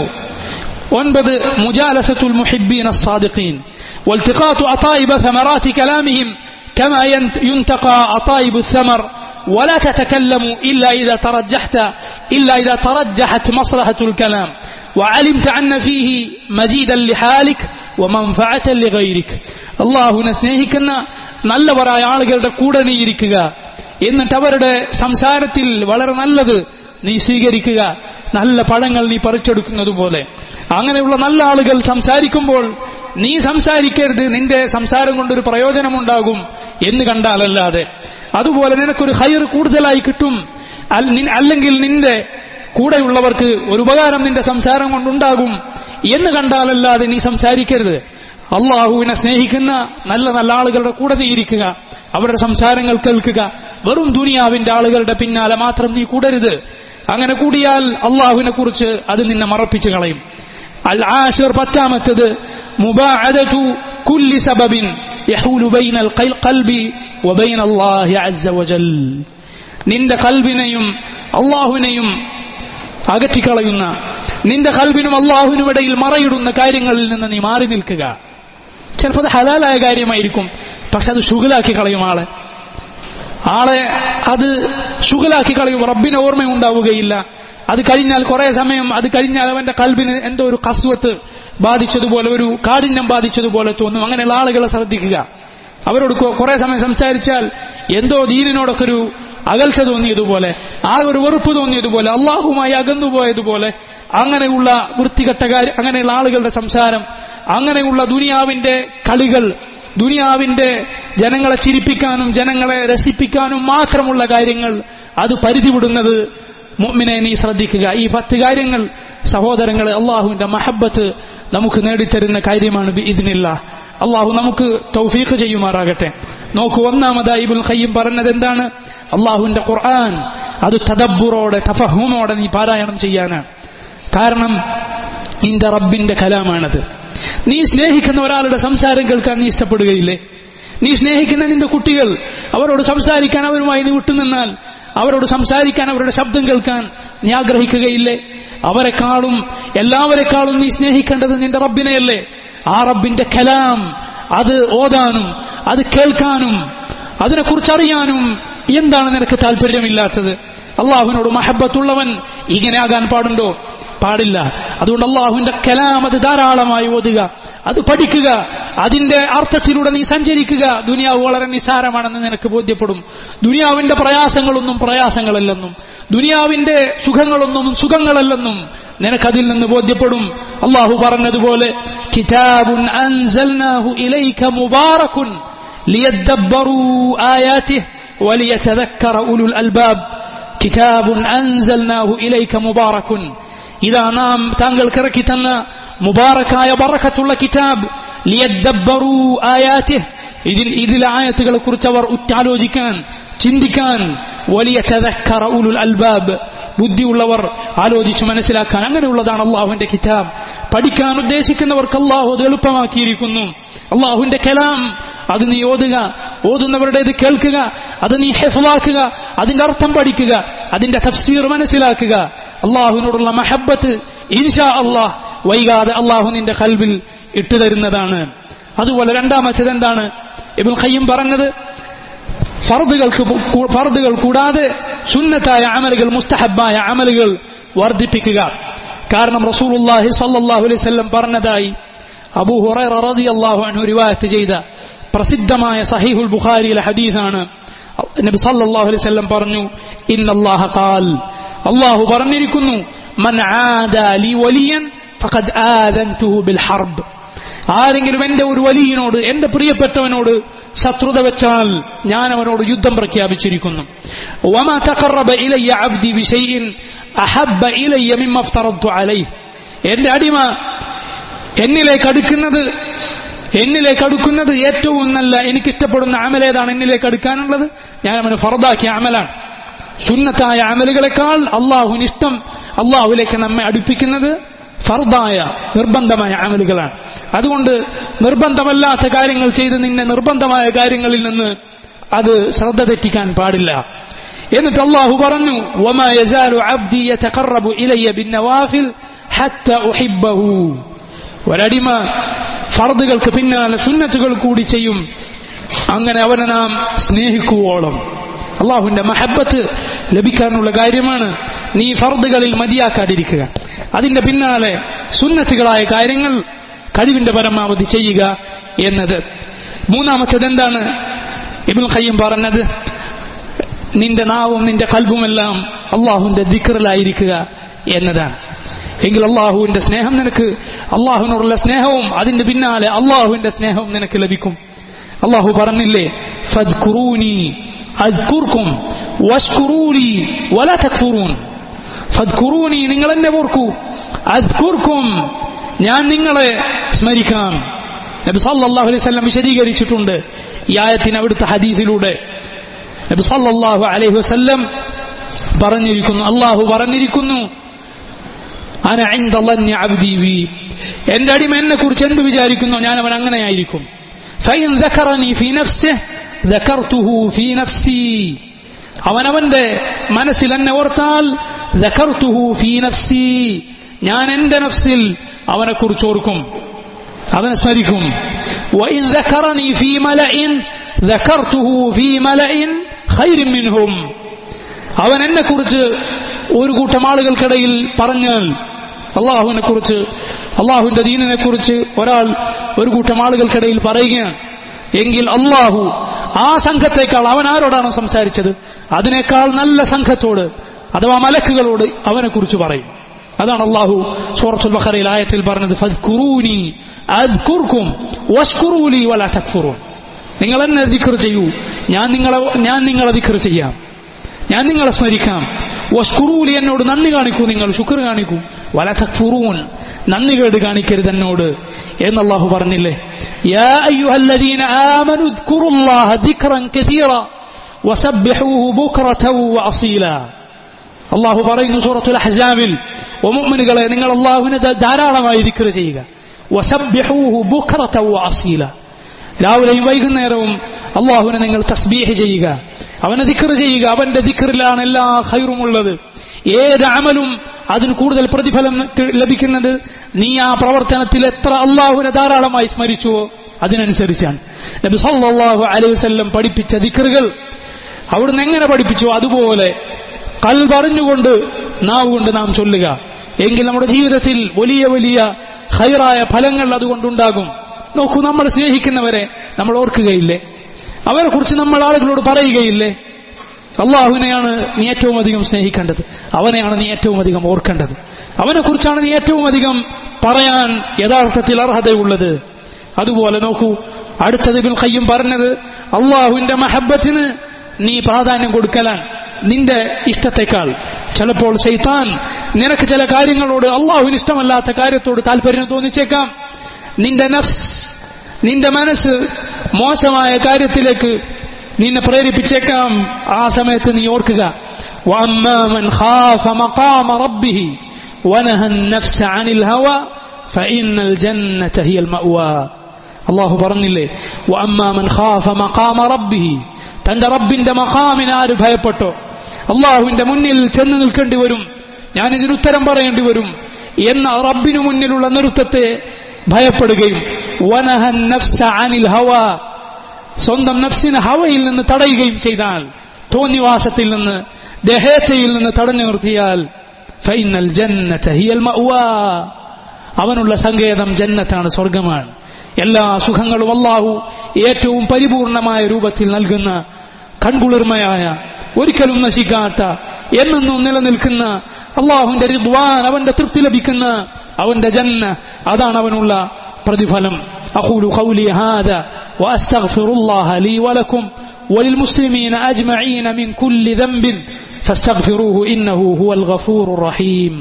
ഒൻപത് മുജാലസത്തുൽ മുഹിബ്ബീന الصادقين والتقاط أطايب ثمرات كلامهم كما ينتقى أطايب الثمر ولا تتكلم إلا إذا ترجحت إلا إذا ترجحت مصلحة الكلام وعلمت أن فيه مزيدا لحالك ومنفعة لغيرك. അല്ലാഹുവിനെ സ്നേഹിക്കുന്ന നല്ലവരായ ആളുകളുടെ കൂടെ നീ ഇരിക്കുക, എന്നിട്ട് അവരുടെ സംസാരത്തിൽ വളരെ നല്ലത് നീ സ്വീകരിക്കുക, നല്ല പഴങ്ങൾ നീ പറിച്ചെടുക്കുന്നത് പോലെ. അങ്ങനെയുള്ള നല്ല ആളുകൾ സംസാരിക്കുമ്പോൾ നീ സംസാരിക്കരുത്, നിന്റെ സംസാരം കൊണ്ടൊരു പ്രയോജനമുണ്ടാകും എന്ന് കണ്ടാലല്ലാതെ. അതുപോലെ നിനക്കൊരു ഖൈർ കൂടുതലായി കിട്ടും, അല്ലെങ്കിൽ നിന്റെ കൂടെയുള്ളവർക്ക് ഒരു ഉപകാരം നിന്റെ സംസാരം കൊണ്ടുണ്ടാകും എന്ന് കണ്ടാലല്ലാതെ നീ സംസാരിക്കരുത്. അള്ളാഹുവിനെ സ്നേഹിക്കുന്ന നല്ല നല്ല ആളുകളുടെ കൂടെ നീ ഇരിക്കുക, അവരുടെ സംസാരങ്ങൾ കേൾക്കുക. വെറും ദുനിയാവിന്റെ ആളുകളുടെ പിന്നാലെ മാത്രം നീ കൂടരുത്. അങ്ങനെ കൂടിയാൽ അള്ളാഹുവിനെ കുറിച്ച് അത് നിന്നെ മറപ്പിച്ചു കളയും. അൽ ആശിർ പത്താമത്തത് മുബാഅദതു കുല്ലി സബബിൻ യഹൂലു ബൈനൽ ഖൽബി വബൈന അല്ലാഹി അസ്സ വജൽ. നിന്റെ ഖൽബിനെയും അള്ളാഹുവിനെയും അകറ്റിക്കളയുന്ന, നിന്റെ ഖൽബിനും അള്ളാഹുവിനും ഇടയിൽ മറയിടുന്ന കാര്യങ്ങളിൽ നിന്ന് നീ മാറി നിൽക്കുക. ചിലപ്പോൾ അത് ഹലാലായ കാര്യമായിരിക്കും, പക്ഷെ അത് ശുഗലാക്കി കളയും ആളെ ആളെ അത് ശുഗലാക്കി കളയും. റബ്ബിന് ഓർമ്മയുണ്ടാവുകയില്ല. അത് കഴിഞ്ഞാൽ കുറെ സമയം അത് കഴിഞ്ഞാൽ അവന്റെ കൽബിന് എന്തോ ഒരു കസ്വത്ത് ബാധിച്ചതുപോലെ, ഒരു കാഠിന്യം ബാധിച്ചതുപോലെ തോന്നും. അങ്ങനെയുള്ള ആളുകളെ ശ്രദ്ധിക്കുക. അവരോട് കുറെ സമയം സംസാരിച്ചാൽ എന്തോ ദീനിനോടൊക്കെ ഒരു അകൽച്ച തോന്നിയതുപോലെ, ആ ഒരു വെറുപ്പ് തോന്നിയതുപോലെ, അള്ളാഹുമായി അകന്നുപോയതുപോലെ, അങ്ങനെയുള്ള വൃത്തികെട്ട കാര്യം, അങ്ങനെയുള്ള ആളുകളുടെ സംസാരം, അങ്ങനെയുള്ള ദുനിയാവിന്റെ കളികൾ, ദുനിയാവിന്റെ ജനങ്ങളെ ചിരിപ്പിക്കാനും ജനങ്ങളെ രസിപ്പിക്കാനും മാത്രമുള്ള കാര്യങ്ങൾ, അത് പരിധി വിടുന്നത് മുഅ്മിനെ നീ ശ്രദ്ധിക്കുക. ഈ പത്ത് കാര്യങ്ങൾ സഹോദരങ്ങളെ അള്ളാഹുവിന്റെ മഹബ്ബത്ത് നമുക്ക് നേടിത്തരുന്ന കാര്യമാണ് ബിഇദ്നില്ലാഹ്. അള്ളാഹു നമുക്ക് തൗഫീഖ് ചെയ്യുമാറാകട്ടെ. നോക്കൂ, ഒന്നാമതായി ഇബ്നുൽ ഖയ്യിം പറഞ്ഞത് എന്താണ്? അള്ളാഹുവിന്റെ ഖുർആൻ അത് തദബ്ബുറോടെ തഫഹുമോടെ നീ പാരായണം ചെയ്യാനാണ്. കാരണം നിന്റെ റബ്ബിന്റെ കലാമാണത്. നീ സ്നേഹിക്കുന്ന ഒരാളുടെ സംസാരം കേൾക്കാൻ നീ ഇഷ്ടപ്പെടുകയില്ലേ? നീ സ്നേഹിക്കുന്ന നിന്റെ കുട്ടികൾ, അവരോട് സംസാരിക്കാൻ അവരുമായി നീ വിട്ടുനിന്നാൽ, അവരോട് സംസാരിക്കാൻ, അവരുടെ ശബ്ദം കേൾക്കാൻ നീ ആഗ്രഹിക്കുകയില്ലേ? അവരെക്കാളും എല്ലാവരെക്കാളും നീ സ്നേഹിക്കേണ്ടത് നിന്റെ റബ്ബിനെയല്ലേ? ആ റബ്ബിന്റെ കലാം അത് ഓതാനും അത് കേൾക്കാനും അതിനെക്കുറിച്ചറിയാനും എന്താണ് നിനക്ക് താല്പര്യമില്ലാത്തത്? അള്ളാഹുവിനോട് മഹബ്ബത്തുള്ളവൻ ഇങ്ങനെയാകാൻ പാടുണ്ടോ? പാടില്ല. അതുകൊണ്ട് അള്ളാഹുവിന്റെ കലാം അത് ധാരാളമായി ഓതുക, അത് പഠിക്കുക, അതിന്റെ അർത്ഥത്തിലൂടെ നീ സഞ്ചരിക്കുക. ദുനിയാവ് വളരെ നിസ്സാരമാണെന്ന് നിനക്ക് ബോധ്യപ്പെടും. ദുനിയാവിന്റെ പ്രയാസങ്ങളൊന്നും പ്രയാസങ്ങളല്ലെന്നും ദുനിയാവിന്റെ സുഖങ്ങളൊന്നും സുഖങ്ങളല്ലെന്നും നിനക്കതിൽ നിന്ന് ബോധ്യപ്പെടും. അള്ളാഹു പറഞ്ഞതുപോലെ കിതാബുൻ അൻസൽനാഹു ഇലൈക മുബാറകുൻ ലിയദ്ദബ്ബറൂ ആയാതിഹി വലിയതദക്കറ ഉലുൽ അൽബാബ്. കിതാബുൻ അൻസൽനാഹു ഇലൈക മുബാറകുൻ, ഇതാ നാം താങ്കൾക്ക് ഇറക്കി തന്ന മുബാറക്കായ ബറക്കത്തുള്ള കിതാബ്. ലിയദ്ദബ്ബറൂ ആയാതിഹി, ഇതിൽ ഇതിലെ ആയത്തുകളെ കുറിച്ച് അവർ ഉറ്റാലോചിക്കാൻ, ചിന്തിക്കാൻ. വലിയതദക്കറ ഉലുൽ അൽബാബ്, ബുദ്ധിയുള്ളവർ ആലോചിച്ച് മനസ്സിലാക്കാൻ. അങ്ങനെയുള്ളതാണ് അള്ളാഹുവിന്റെ കിതാബ്. പഠിക്കാൻ ഉദ്ദേശിക്കുന്നവർക്ക് അള്ളാഹു അത് എളുപ്പമാക്കിയിരിക്കുന്നു. അള്ളാഹുവിന്റെ കലാം അത് നീ ഓതുക, ഓതുന്നവരുടേത് കേൾക്കുക, അത് നീ ഹിഫ്ളാക്കുക, അതിന്റെ അർത്ഥം പഠിക്കുക, അതിന്റെ തഫ്സീർ മനസ്സിലാക്കുക. അള്ളാഹുവിനോടുള്ള മഹബ്ബത്ത് ഇൻഷാ അള്ളാഹ് വൈകാതെ അള്ളാഹു നിന്റെ ഖൽബിൽ ഇട്ടുതരുന്നതാണ്. അതുപോലെ രണ്ടാമത്തേത് എന്താണ് ഇബ്നുൽ ഖയ്യിം പറഞ്ഞത്? ഫർദുകൾക്ക് ഫർദുകൾ കൂടാതെ സുന്നത്തായ അമലുകൾ, മുസ്തഹബായ അമലുകൾ വർദ്ധിപ്പിക്കുക. കാരണം റസൂലുള്ളാഹി സ്വല്ലല്ലാഹു അലൈഹി വസല്ലം പറഞ്ഞതായി അബൂ ഹുറൈറ റളിയല്ലാഹു അൻഹു റിവായത്ത് ചെയ്ത പ്രസിദ്ധമായ സഹീഹുൽ ബുഖാരിയിലെ ഹദീസാണ്. നബി സല്ലല്ലാഹു അലൈഹി വസല്ലം പറഞ്ഞു, ഇന്നല്ലാഹ ഖാൽ, അല്ലാഹു പറഞ്ഞിരിക്കുന്നു, മൻ ആദാ ലി വലിയൻ ഫഖദ് ആദൻതുഹു ബിൽ ഹർബ്. ആരെങ്കിലും എന്റെ ഒരു വലിയനോട്, എന്റെ പ്രിയപ്പെട്ടവനോട് ശത്രുത വെച്ചാൽ ഞാൻ അവനോട് യുദ്ധം പ്രഖ്യാപിച്ചിരിക്കുന്നു. വമാ തഖറബ ഇലയ്യ അബ്ദി ബിശൈഇൻ അഹബ്ബ ഇലയ്യ മിമ്മ അഫ്തറദ്തു അലൈഹി. എന്റെ അടിമ എന്നിലേക്ക് അടുക്കുന്നത് എന്നിലേക്ക് അടുക്കുന്നത് ഏറ്റവും നല്ല എനിക്കിഷ്ടപ്പെടുന്ന അമലേതാണ് എന്നിലേക്ക് അടുക്കാനുള്ളത്? ഞാൻ അവന് ഫർദാക്കിയ അമലാണ്. സുന്നത്തായ അമലുകളെക്കാൾ അള്ളാഹുവിന് ഇഷ്ടം, അള്ളാഹുവിലേക്ക് നമ്മെ അടുപ്പിക്കുന്നത് ഫർദായ നിർബന്ധമായ അമലുകളാണ്. അതുകൊണ്ട് നിർബന്ധമല്ലാത്ത കാര്യങ്ങൾ ചെയ്ത് നിന്നെ നിർബന്ധമായ കാര്യങ്ങളിൽ നിന്ന് അത് ശ്രദ്ധ തെറ്റിക്കാൻ പാടില്ല. എന്നിട്ട് അള്ളാഹു പറഞ്ഞു, വമാ യസാലു അബ്ദി യതഖറബു ഇലയ്യ ബിന്നവാഫിൽ ഹത്താ ഉഹിബ്ബഹു. ഒരടിമ ഫർദുകൾക്ക് പിന്നാലെ സുന്നത്തുകൾ കൂടി ചെയ്യും, അങ്ങനെ അവനെ നാം സ്നേഹിക്കുവോളം. അള്ളാഹുവിന്റെ മഹബ്ബത്ത് ലഭിക്കാനുള്ള കാര്യമാണ് നീ ഫർദുകളിൽ മതിയാക്കാതിരിക്കുക, അതിന്റെ പിന്നാലെ സുന്നത്തുകളായ കാര്യങ്ങൾ കഴിവിന്റെ പരമാവധി ചെയ്യുക എന്നത്. മൂന്നാമത്തേത് എന്താണ് ഇബ്നുൽ ഖയ്യിം പറഞ്ഞത്? നിന്റെ നാവും നിന്റെ ഖൽബുമെല്ലാം അള്ളാഹുവിന്റെ ദിക്റിലായിരിക്കുക എന്നതാണ്. എങ്കിൽ അള്ളാഹുവിന്റെ സ്നേഹം നിനക്ക്, അള്ളാഹുവിനോടുള്ള സ്നേഹവും അതിന്റെ പിന്നാലെ അള്ളാഹുവിന്റെ സ്നേഹവും നിനക്ക് ലഭിക്കും. അള്ളാഹു പറഞ്ഞില്ലേ, ഫദ്കുറൂനി അദ്കുർക്കും വഷ്കുറൂലി വലാ തക്ഫുറൂൻ. ഫദ്കുറൂനി, നിങ്ങൾ എന്നെ ഓർക്കൂ, അദ്കുർക്കും, ഞാൻ നിങ്ങളെ സ്മരിക്കാം, നബി സല്ലല്ലാഹു അലൈഹി വസല്ലം വിശദീകരിച്ചിട്ടുണ്ട് ഈ ആയത്തിന് അവിടുത്തെ ഹദീസിലൂടെ. നബി സല്ലല്ലാഹു അലൈഹി വസല്ലം പറഞ്ഞിരിക്കുന്നു, അല്ലാഹു പറഞ്ഞിരിക്കുന്നു, അന ഇൻദ ളന്നി അബ്ദി ബി, എന്റെ അടിമ എന്നെ കുറിച്ച് എന്ത് വിചാരിക്കുന്നു ഞാൻ അവൻ അങ്ങനെയായിരിക്കും. ഫഇൻ ദക്കറനി ഫീ നഫ്സിഹി ദക്കർതുഹു ഫീ നഫ്സി, അവനവന്റെ മനസ്സിൽ എന്നെ ഓർത്താൽ ദക്കർതുഹു ഫീ നഫ്സി, ഞാൻ എന്റെ നഫ്സിൽ അവനെ കുറിച്ച് ഓർക്കും, അവനെ സ്മരിക്കും. വഇൻ ദക്കറനി ഫീ മലഇൻ ദക്കർതുഹു ഫീ മലഇൻ ഖൈറിൻ മിൻഹും, അവൻ എന്നെ കുറിച്ച് ഒരു കൂട്ടം ആളുകൾക്കിടയിൽ പറഞ്ഞാൽ, അള്ളാഹുവിനെ കുറിച്ച് അള്ളാഹുവിന്റെ ദീനിനെ കുറിച്ച് ഒരാൾ ഒരു കൂട്ടം ആളുകൾക്കിടയിൽ പറയുകയാണ് എങ്കിൽ അള്ളാഹു ആ സംഘത്തേക്കാൾ, അവൻ ആരോടാണോ സംസാരിച്ചത് അതിനേക്കാൾ നല്ല സംഘത്തോട് അഥവാ മലക്കുകളോട് അവനെ കുറിച്ച് പറയും. അതാണ് അള്ളാഹു സൂറത്തുൽ ബഖറയിൽ ആയത്തിൽ പറഞ്ഞത്, ഫദ്കുറൂനി അദ്കുർകും വഷ്കുറൂലി വലാ തക്ഫുറൂൻ, നിങ്ങൾ എന്നെ ദിക്ർ ചെയ്യൂ, ഞാൻ നിങ്ങളെ ഞാൻ നിങ്ങളെ ദിക്ർ ചെയ്യാം, ഞാൻ നിങ്ങളെ സ്മരിക്കാം. വഷ്കുറൂലി, എന്നോട് നന്ദി കാണിക്കൂ, നിങ്ങൾ ശുക്ർ കാണിക്കൂ. വലാ തക്ഫുറൂൻ, നന്ദി കേട് കാണിക്കരുത് എന്നോട് എന്ന് അല്ലാഹു പറഞ്ഞില്ലേ. യാ അയ്യുഹല്ലദീന ആമനു ഉദ്കുറുല്ലാഹ ദിക്റൻ കസീറ വസബ്ബിഹൂഹു ബുക്റതൻ വഅസീല. അല്ലാഹു പറയുന്നു സൂറത്തുൽ അഹ്സാബിൽ, ഓ മുഅ്മിനുകളെ നിങ്ങൾ അല്ലാഹുവിനെ ധാരാളമായി ദിക്ർ ചെയ്യുക. വസബ്ബിഹൂഹു ബുക്റതൻ വഅസീല, രാവിലെയും വൈകുന്നേരവും അല്ലാഹുവിനെ നിങ്ങൾ തസ്ബീഹ് ചെയ്യുക, അവനെ ദിക്ർ ചെയ്യുക. അവന്റെ ദിക്റിലാണ് എല്ലാ ഖൈറുമുള്ളത്. ഏത് അമലും അതിന് കൂടുതൽ പ്രതിഫലം ലഭിക്കുന്നത് നീ ആ പ്രവർത്തനത്തിൽ എത്ര അള്ളാഹുവിനെ ധാരാളമായി സ്മരിച്ചുവോ അതിനനുസരിച്ചാണ്. നബി സല്ലല്ലാഹു അലൈഹി വസല്ലം പഠിപ്പിച്ച ദിക്റുകൾ അവിടുന്ന് എങ്ങനെ പഠിപ്പിച്ചോ അതുപോലെ ഖൽബറിഞ്ഞുകൊണ്ട് നാവ് കൊണ്ട് നാം ചൊല്ലുക. എങ്കിൽ നമ്മുടെ ജീവിതത്തിൽ വലിയ വലിയ ഖൈറായ ഫലങ്ങൾ അതുകൊണ്ടുണ്ടാകും. നോക്കൂ, നമ്മൾ സ്നേഹിക്കുന്നവരെ നമ്മൾ ഓർക്കുകയില്ലേ? അവരെ കുറിച്ച് നമ്മൾ ആളുകളോട് പറയുകയില്ലേ? അള്ളാഹുവിനെയാണ് നീ ഏറ്റവും അധികം സ്നേഹിക്കേണ്ടത്, അവനെയാണ് നീ ഏറ്റവും അധികം ഓർക്കേണ്ടത്, അവനെ കുറിച്ചാണ് നീ ഏറ്റവും അധികം പറയാൻ യഥാർത്ഥത്തിൽ അർഹതയുള്ളത്. അതുപോലെ നോക്കൂ, അടുത്തത് ഇബ്നുൽ ഖയ്യിം പറഞ്ഞത്, അള്ളാഹുവിന്റെ മഹബ്ബത്തിന് നീ പ്രാധാന്യം കൊടുക്കലാണ് നിന്റെ ഇഷ്ടത്തെക്കാൾ. ചിലപ്പോൾ ശൈത്താൻ നിനക്ക് ചില കാര്യങ്ങളോട്, അള്ളാഹുവിന് ഇഷ്ടമല്ലാത്ത കാര്യത്തോട് താല്പര്യം തോന്നിച്ചേക്കാം. നിന്റെ നഫ്സ്, നിന്റെ മനസ്സ് മോശമായ കാര്യത്തിലേക്ക് നിന്നെ പ്രേരിപ്പിച്ചേക്കാം. ആ സമയത്ത് നീ ഓർക്കുക, വഅമ്മാ മൻ ഖാഫ മഖാമ റബ്ബിഹി വനഹ അൻ-നഫ്സ അനിൽ ഹവാ ഫഇന്നൽ ജന്നത ഹിയൽ മഅവാ. അല്ലാഹു പറഞ്ഞില്ലേ, വഅമ്മാ മൻ ഖാഫ മഖാമ റബ്ബിഹി, തന്റെ റബ്ബിന്റെ മഖാമിനെ ആര് ഭയപ്പെട്ടോ, അള്ളാഹുവിന്റെ മുന്നിൽ ചെന്ന് നിൽക്കേണ്ടി വരും, ഞാൻ ഇതിനുത്തരം പറയേണ്ടി വരും എന്ന റബ്ബിനു മുന്നിലുള്ള നൃത്തത്തെ ഭയപ്പെടുകയും, വനഹ അൻ-നഫ്സ അനിൽ ഹവാ, സ്വന്തം നഫ്സിനെ ഹവയിൽ നിന്ന് തടയുകയും ചെയ്താൽ, തോന്നിവാസത്തിൽ നിന്ന് ദേഹേച്ഛയിൽ നിന്ന് തടഞ്ഞു നിർത്തിയാൽ, ഫഇന്നൽ ജന്നത ഹിയൽ മഅവാ, അവനുള്ള സങ്കേതം ജന്നത്താണ്, സ്വർഗമാണ്. എല്ലാ സുഖങ്ങളും അല്ലാഹു ഏറ്റവും പരിപൂർണമായ രൂപത്തിൽ നൽകുന്ന, കൺകുളിർമയായ, ഒരിക്കലും നശിക്കാത്ത, എന്നെന്നും നിലനിൽക്കുന്ന അല്ലാഹുവിന്റെ റിദ്വാൻ, അവന്റെ തൃപ്തി ലഭിക്കുന്ന അവന്റെ ജന്ന, അതാണ് അവനുള്ള പ്രതിഫലം. അഖൂലു ഖൗലി ഹാദാ വഅസ്തഗ്ഫിറുല്ലാഹ ലീ വലക്കും വലിൽമുസ്ലിമീന അജ്മഈന മിൻ കുല്ലി ദംബിൻ ഫസ്തഗ്ഫിറൂഹു ഇന്നഹു ഹുവൽ ഗഫൂറുർ റഹീം.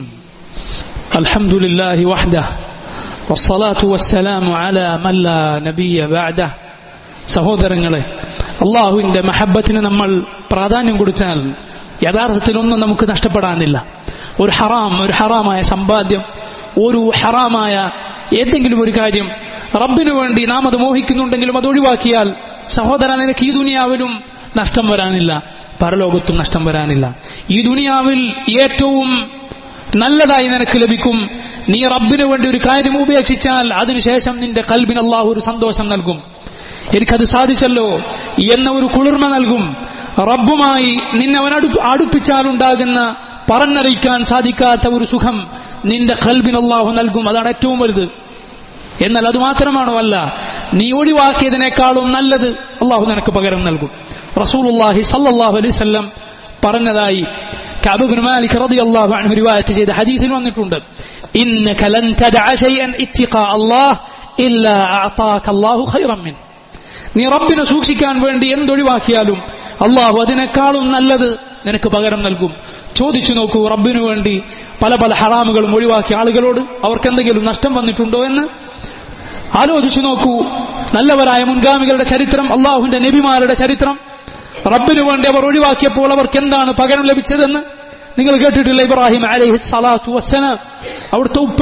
അൽഹംദുലില്ലാഹി വഹ്ദഹു വസ്സലാത്തു വസ്സലാമു അലാ മൻ ലാ നബിയ്യ ബഅദഹു. സഹോദരങ്ങളെ, അല്ലാഹുവിന്റെ മഹബ്ബത്തിന് നമ്മൾ പ്രാധാന്യം കൊടുത്താൽ യഥാർത്ഥത്തിൽ ഒന്നും നമുക്ക് നഷ്ടപ്പെടാനില്ല. ഒരു ഹറാം, ഒരു ഹറാമായ സമ്പാദ്യം, ഒരു ഹറാമായ ഏതെങ്കിലും ഒരു കാര്യം റബ്ബിനു വേണ്ടി നാം അത് മോഹിക്കുന്നുണ്ടെങ്കിലും അത് ഒഴിവാക്കിയാൽ സഹോദര, നിനക്ക് ഈ ദുനിയാവിലും നഷ്ടം വരാനില്ല, പരലോകത്തും നഷ്ടം വരാനില്ല. ഈ ദുനിയാവിൽ ഏറ്റവും നല്ലതായി നിനക്ക് ലഭിക്കും. നീ റബ്ബിനു വേണ്ടി ഒരു കാര്യം ഉപേക്ഷിച്ചാൽ അതിനുശേഷം നിന്റെ ഖൽബിന് അല്ലാഹു ഒരു സന്തോഷം നൽകും. എനിക്കത് സാധിച്ചല്ലോ എന്ന ഒരു കുളിർമ നൽകും. റബ്ബുമായി നിന്നെ അവൻ അടുപ്പിച്ചാലുണ്ടാകുന്ന, പറഞ്ഞറിയിക്കാൻ സാധിക്കാത്ത ഒരു സുഖം നിന്റെ ഖൽബിന് അല്ലാഹു നൽകും. അതാണ് ഏറ്റവും വലുത്. എന്നാൽ അത് മാത്രമാണോ? അല്ല, നീ ഒഴിവാക്കിയതിനേക്കാളും നല്ലത് അല്ലാഹു നിനക്ക് പകരം നൽകും. റസൂലുള്ളാഹി സ്വല്ലല്ലാഹു അലൈഹി വസല്ലം പറഞ്ഞതായി കഅബ് ഇബ്നു മാലിക് റളിയല്ലാഹു അൻഹു റിവായത്ത് ചെയ്ത ഹദീസിൽ വന്നിട്ടുണ്ട്, ഇന്നക ലൻ തദഅ ശൈഅൻ ഇത്തിഖാ അല്ലാഹ് ഇല്ലാ അഅതാക അല്ലാഹു ഖൈറൻ മിൻ. നീ റബ്ബിനെ സൂക്ഷിക്കാൻ വേണ്ടി എന്തൊഴിവാക്കിയാലും അല്ലാഹു അതിനേക്കാളും നല്ലത് നിനക്ക് പകരം നൽകും. ചോദിച്ചു നോക്കൂ, റബ്ബിനു വേണ്ടി പല പല ഹറാമുകളും ഒഴിവാക്കിയ ആളുകളോട് അവർക്ക് എന്തെങ്കിലും നഷ്ടം വന്നിട്ടുണ്ടോ എന്ന്. ആലോചിച്ചു നോക്കൂ, നല്ലവരായ മുൻഗാമികളുടെ ചരിത്രം, അള്ളാഹുവിന്റെ നബിമാരുടെ ചരിത്രം. റബ്ബിനു വേണ്ടി അവർ ഒഴിവാക്കിയപ്പോൾ അവർക്ക് എന്താണ് പകരം ലഭിച്ചതെന്ന് നിങ്ങൾ കേട്ടിട്ടില്ല? ഇബ്രാഹിം അലൈഹി സ്വലാത്തു വസ്സലാം, അവിടുത്തെ ഉപ്പ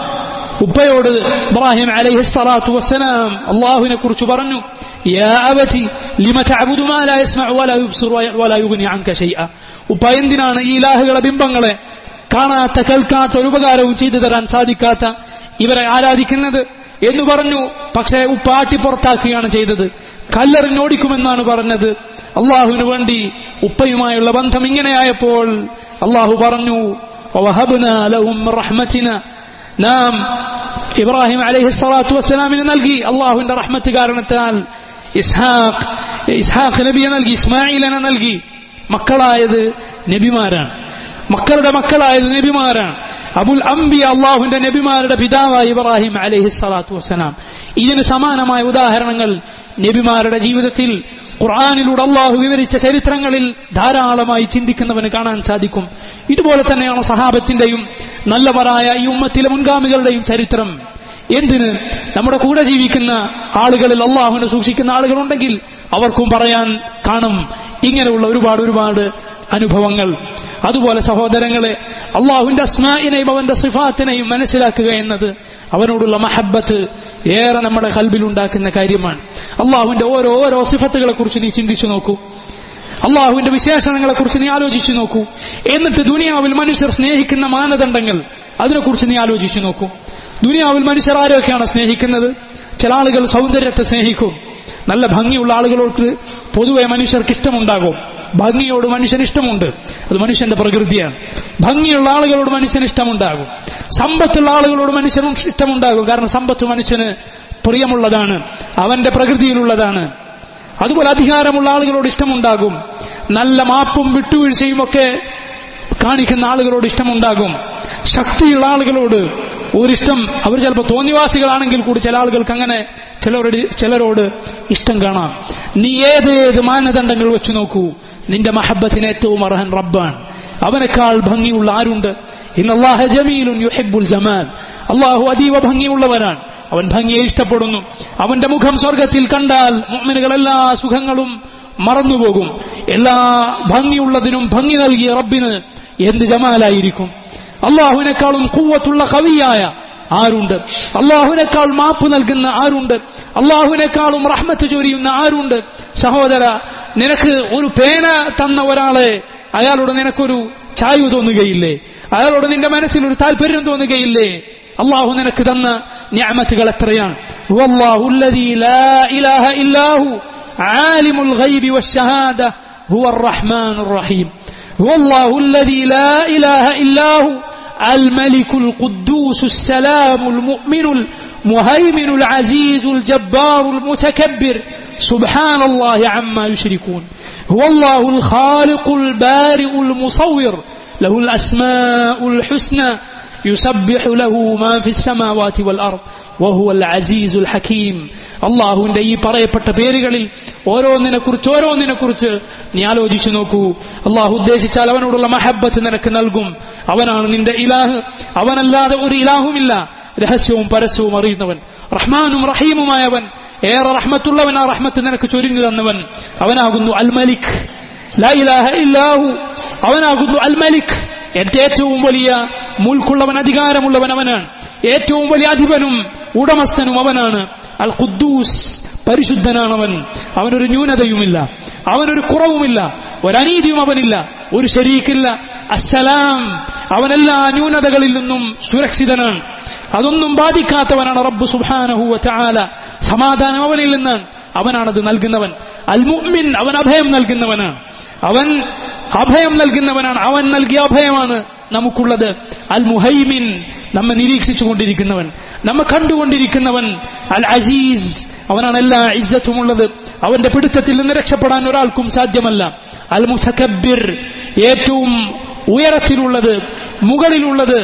ഉപ്പയോട് ഇബ്രാഹിം അലൈഹി സ്വലാത്തു വസ്സലാം അള്ളാഹുവിനെ കുറിച്ച് പറഞ്ഞു, യാ അബതി ലിമ തഅബുദു മാ ലാ യസ്മഉ വലാ യുബ്സിറു വലാ യുഗ്നി അൻക ഷൈഅ. ഉപ്പ, എന്തിനാണ് ഈ ഇലാഹുകളെ, ബിംബങ്ങളെ, കാണാത്ത കേൾക്കാത്ത ഒരു ഉപകാരവും ചെയ്തു തരാൻ സാധിക്കാത്ത ഇവരെ ആരാധിക്കുന്നത് എന്ന് പറഞ്ഞു. പക്ഷേ ഉപ്പ ആട്ടിപ്പുറത്താക്കുകയാണ് ചെയ്തത്. കല്ലെറിഞ്ഞോടിക്കുമെന്നാണ് പറഞ്ഞത്. അള്ളാഹുവിന് വേണ്ടി ഉപ്പയുമായുള്ള ബന്ധം ഇങ്ങനെയായപ്പോൾ അള്ളാഹു പറഞ്ഞു, വവഹബ്നാ ലഹും മിൻ റഹ്മതിനാ, നാം ഇബ്രാഹിം അലൈഹി സ്വലാത്തു വസ്സലാമിന് നൽകി അള്ളാഹുവിന്റെ റഹ്മത്ത് കാരണത്താൽ ഇസ്ഹാഖ് ഇസ്ഹാഖ് നബിയെ നൽകി, ഇസ്മായിലിനെ നൽകി. മക്കളായത് നബിമാരാണ്, മക്കളുടെ മക്കളായത് നബിമാരാണ്. അബുൽ അംബിയ, അള്ളാഹുവിന്റെ നബിമാരുടെ പിതാവായി ഇബ്രാഹിം അലൈഹി സ്വലാത്തു വസ്സലാം. ഇതിന് സമാനമായ ഉദാഹരണങ്ങൾ നബിമാരുടെ ജീവിതത്തിൽ ഖുർആനിലൂടെ അള്ളാഹു വിവരിച്ച ചരിത്രങ്ങളിൽ ധാരാളമായി ചിന്തിക്കുന്നവന് കാണാൻ സാധിക്കും. ഇതുപോലെ തന്നെയാണ് സഹാബത്തിന്റെയും നല്ലവരായ ഈ ഉമ്മത്തിലെ മുൻഗാമികളുടെയും ചരിത്രം. എന്തിന്, നമ്മുടെ കൂടെ ജീവിക്കുന്ന ആളുകളിൽ അള്ളാഹുവിനെ സൂക്ഷിക്കുന്ന ആളുകളുണ്ടെങ്കിൽ അവർക്കും പറയാൻ കാണും ഇങ്ങനെയുള്ള ഒരുപാട് ഒരുപാട് അനുഭവങ്ങൾ. അതുപോലെ സഹോദരങ്ങളെ, അള്ളാഹുവിന്റെ അസ്മാഇനെയും അവന്റെ സിഫാത്തിനെയും മനസ്സിലാക്കുക എന്നത് അവനോടുള്ള മഹബ്ബത്ത് ഏറെ നമ്മുടെ ഖൽബിൽ ഉണ്ടാക്കുന്ന കാര്യമാണ്. അള്ളാഹുവിന്റെ ഓരോ ഓരോ സിഫത്തുകളെ കുറിച്ച് നീ ചിന്തിച്ചു നോക്കൂ, അള്ളാഹുവിന്റെ വിശേഷണങ്ങളെ കുറിച്ച് നീ ആലോചിച്ചു നോക്കൂ. എന്നിട്ട് ദുനിയാവിൽ മനുഷ്യർ സ്നേഹിക്കുന്ന മാനദണ്ഡങ്ങൾ, അതിനെക്കുറിച്ച് നീ ആലോചിച്ചു നോക്കൂ. ദുനിയാവിൽ മനുഷ്യർ ആരൊക്കെയാണ് സ്നേഹിക്കുന്നത്? ചില ആളുകൾ സൗന്ദര്യത്തെ സ്നേഹിക്കും. നല്ല ഭംഗിയുള്ള ആളുകളോട് പൊതുവെ മനുഷ്യർക്ക് ഇഷ്ടമുണ്ടാകും. ഭംഗിയോട് മനുഷ്യന് ഇഷ്ടമുണ്ട്, അത് മനുഷ്യന്റെ പ്രകൃതിയാണ്. ഭംഗിയുള്ള ആളുകളോട് മനുഷ്യന് ഇഷ്ടമുണ്ടാകും. സമ്പത്തുള്ള ആളുകളോട് മനുഷ്യനും ഇഷ്ടമുണ്ടാകും, കാരണം സമ്പത്ത് മനുഷ്യന് പ്രിയമുള്ളതാണ്, അവന്റെ പ്രകൃതിയിലുള്ളതാണ്. അതുപോലെ അധികാരമുള്ള ആളുകളോട് ഇഷ്ടമുണ്ടാകും. നല്ല മാപ്പും വിട്ടുവീഴ്ചയും ഒക്കെ കാണിക്കുന്ന ആളുകളോട് ഇഷ്ടമുണ്ടാകും. ശക്തിയുള്ള ആളുകളോട് ഒരിഷ്ടം, അവർ ചിലപ്പോൾ തോന്നിവാസികളാണെങ്കിൽ കൂടി ചില ആളുകൾക്ക് അങ്ങനെ ചിലരോട് ചിലരോട് ഇഷ്ടം കാണാം. നീ ഏതേത് മാനദണ്ഡങ്ങൾ വെച്ച് നോക്കൂ, നിന്റെ മഹബ്ബത്തിന് ഏറ്റവും അർഹൻ റബ്ബാണ്. അവനേക്കാൾ ഭംഗിയുള്ള ആരുണ്ട്? ഇന്നല്ലാഹ ജമീലുൻ യുഹിബ്ബുൽ ജമാൽ. അല്ലാഹു അതീവ ഭംഗിയുള്ളവനാണ്, അവൻ ഭംഗിയെ ഇഷ്ടപ്പെടുന്നു. അവന്റെ മുഖം സ്വർഗത്തിൽ കണ്ടാൽ മുഅ്മിനുകൾ എല്ലാ സുഖങ്ങളും മറന്നുപോകും. എല്ലാ ഭംഗിയുള്ളതിനും ഭംഗി നൽകിയ റബ്ബിന് എന്ത് ജമാലായിരിക്കും. അള്ളാഹുവിനേക്കാളും ഖുവ്വത്തുള്ള കവിയായ ആരുണ്ട്? അള്ളാഹുവിനേക്കാൾ മാപ്പ് നൽകുന്ന ആരുണ്ട്? അള്ളാഹുവിനേക്കാളും റഹ്മത്ത് ചൊരിയുന്ന ആരുണ്ട്? സഹോദര, നിനക്ക് ഒരു പേന തന്ന ഒരാളെ, അയാളോട് നിനക്കൊരു ചായ്വ് തോന്നുകയില്ലേ? അയാളോട് നിന്റെ മനസ്സിൽ ഒരു താല്പര്യം തോന്നുകയില്ലേ? അള്ളാഹു നിനക്ക് തന്ന നിഅമത്തുകൾ എത്രയാണ്. ഹുവല്ലാഹു അല്ലദീ ലാ ഇലാഹ ഇല്ലാഹു ആലിമുൽ ഗൈബി വശ്ശഹാദ ഹുവർ റഹ്മാനുർ റഹീം. ഹുവല്ലാഹു അല്ലദീ ലാ ഇലാഹ ഇല്ലാഹു الملك القدوس السلام المؤمن المهيمن العزيز الجبار المتكبر سبحان الله عما يشركون. هو الله الخالق البارئ المصور له الأسماء الحسنى يسبح له ما في السماوات والأرض وهو العزيز الحكيم. അള്ളാഹുവിന്റെ ഈ പറയപ്പെട്ട പേരുകളിൽ ഓരോന്നിനെ കുറിച്ച് ഓരോന്നിനെ കുറിച്ച് നീ ആലോചിച്ചു നോക്കൂ. അള്ളാഹു ഉദ്ദേശിച്ചാൽ അവനോടുള്ള മഹബ്ബത്ത് നിനക്ക് നൽകും. അവനാണ് നിന്റെ ഇലാഹ്, അവനല്ലാതെ ഒരു ഇലാഹുമില്ല. രഹസ്യവും പരസ്യവും അറിയുന്നവൻ, റഹ്മാനും റഹീമുമായവൻ, ഏറെ റഹ്മത്തുള്ളവൻ, ആ റഹ്മത്ത് നിനക്ക് ചൊരിഞ്ഞു തന്നവൻ അവനാകുന്നു അൽ മലിക്. ലാ ഇലാഹ ഇല്ലാഹു, അവനാകുന്നു അൽ മലിക്. ഏറ്റവും വലിയ മുൽക്കുള്ളവൻ, അധികാരമുള്ളവൻ അവനാണ്. ഏറ്റവും വലിയ അധിപനും ഉടമസ്ഥനും അവനാണ്. അൽ ഖുദ്ദൂസ്, പരിശുദ്ധനാണവൻ. അവനൊരു ന്യൂനതയുമില്ല, അവനൊരു കുറവുമില്ല, ഒരനീതിയും അവനില്ല, ഒരു ശരീക്കില്ല. അസ്സലാം, അവനെല്ലാ ന്യൂനതകളിൽ നിന്നും സുരക്ഷിതനാണ്, അതൊന്നും ബാധിക്കാത്തവനാണ് റബ്ബ് സുബ്ഹാനഹു വ തആല. സമാധാനം അവനിൽ നിന്നാണ്, അവനാണത് നൽകുന്നവൻ. അൽ മുഅ്മിൻ, അവൻ അഭയം നൽകുന്നവനാണ്, അവൻ അഭയം നൽകുന്നവനാണ്, അവൻ നൽകിയ അഭയമാണ് നമുക്കുള്ളത്. അൽ മുഹൈമിൻ, നമ്മെ നിരീക്ഷിച്ചുകൊണ്ടിരിക്കുന്നവൻ, നമ്മെ കണ്ടുകൊണ്ടിരിക്കുന്നവൻ. അൽ അസീസ്, അവനാണ് എല്ലാ ഇസ്സത്തുമുള്ളത്, അവന്റെ പിടുത്തത്തിൽ നിന്ന് രക്ഷപ്പെടാൻ ഒരാൾക്കും സാധ്യമല്ല. അൽ മുതകബ്ബിർ, ഏറ്റവും ഉയരത്തിലുള്ളത്, മുകളിലുള്ളത്.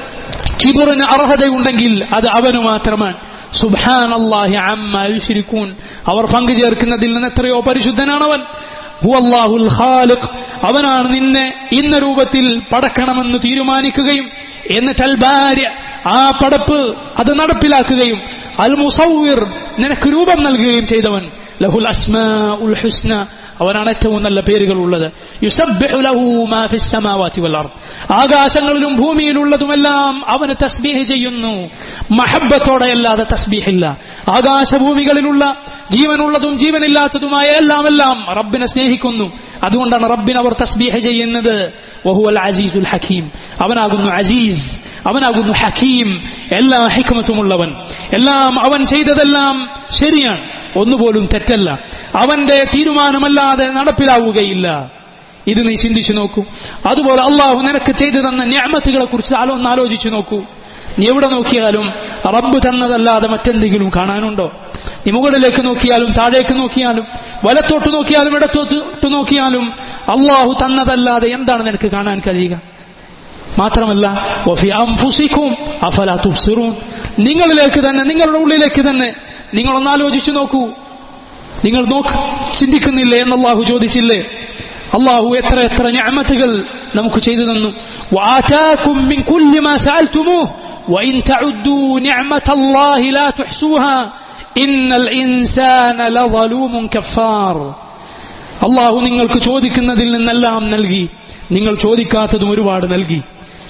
കിബറിന് അർഹതയുണ്ടെങ്കിൽ അത് അവന് മാത്രമാണ്. സുബ്ഹാനല്ലാഹി അമ്മാ യുശ്രികൂൻ, അവർ പങ്കുചേർക്കുന്നതിൽ നിന്ന് എത്രയോ പരിശുദ്ധനാണവൻ. ഹുവല്ലാഹുൽ ഖാലിഖ്, അവനാണ് നിന്നെ ഇന്ന രൂപത്തിൽ പടക്കണമെന്ന് തീരുമാനിക്കുകയും എന്നിട്ട് അൽ ബാരി, ആ പടപ്പ് അത് നടപ്പിലാക്കുകയും അൽ മുസവ്വിർ, നിനക്ക് രൂപം നൽകുകയും ചെയ്തവൻ. ലഹുൽ അസ്മാഉൽ ഹുസ്ന, അവനാണ് ഏറ്റവും നല്ല പേരുകൾ ഉള്ളത്. യുസബ്ബിഹു ലഹു മാ ഫിസ് സമാവാതി വൽ അർദ്, ആകാശങ്ങളിലും ഭൂമിയിലുള്ളതുമെല്ലാം അവന് തസ്ബീഹ് ചെയ്യുന്നു. മഹബ്ബത്തോടെയല്ലാതെ തസ്ബീഹില്ല. ആകാശഭൂമികളിലുള്ള ജീവനുള്ളതും ജീവനില്ലാത്തതുമായ എല്ലാം എല്ലാം റബ്ബിനെ സ്നേഹിക്കുന്നു. അതുകൊണ്ടാണ് റബ്ബിനെ അവർ തസ്ബീഹ് ചെയ്യുന്നത്. വഹുവൽ അസീസുൽ ഹകീം, അവനാകുന്നു അസീസ്, അവനാകുന്നു ഹക്കീം, എല്ലാ ഹിക്മത്തുമുള്ളവൻ. എല്ലാം അവൻ ചെയ്തതെല്ലാം ശരിയാണ്, ഒന്നുപോലും തെറ്റല്ല. അവന്റെ തീരുമാനമല്ലാതെ നടപ്പിലാവുകയില്ല. ഇത് നീ ചിന്തിച്ചു നോക്കൂ. അതുപോലെ അള്ളാഹു നിനക്ക് ചെയ്തു തന്ന നിഅമത്തുകളെ കുറിച്ച് ഒന്ന് ആലോചിച്ചു നോക്കൂ. നീ എവിടെ നോക്കിയാലും റബ്ബ് തന്നതല്ലാതെ മറ്റെന്തെങ്കിലും കാണാനുണ്ടോ? നീ മുകളിലേക്ക് നോക്കിയാലും താഴേക്ക് നോക്കിയാലും വലത്തോട്ട് നോക്കിയാലും ഇടത്തോട്ട് നോക്കിയാലും അള്ളാഹു തന്നതല്ലാതെ എന്താണ് നിനക്ക് കാണാൻ കഴിയുക? മാത്രമല്ല വഫി അൻഫുസികും അഫലാ തുബ്സിറൂൻ, നിങ്ങളിലേക്ക് തന്നെ, നിങ്ങളുടെ ഉള്ളിലേക്ക് തന്നെ നിങ്ങളൊന്ന് ആലോചിച്ചു നോക്കൂ. നിങ്ങൾ നോക്ക് ചിന്തിക്കുന്നില്ലേ എന്ന് അള്ളാഹു ചോദിച്ചില്ലേ? അള്ളാഹു എത്ര എത്ര നിഅമത്തുകൾ നമുക്ക് ചെയ്തു തന്നു. വആതാകും മിൻ കുല്ലി മാ സഅൽതുമൂഹ് വഇൻ തഉദ്ദൂ നിഅമതല്ലാഹി ലാ തുഹ്സൂഹാ ഇന്നൽ ഇൻസാന ലളൂമുൻ കഫാർ. അള്ളാഹു നിങ്ങൾക്ക് ചോദിക്കുന്നതിൽ നിന്നെല്ലാം നൽകി, നിങ്ങൾ ചോദിക്കാത്തതും ഒരുപാട് നൽകി.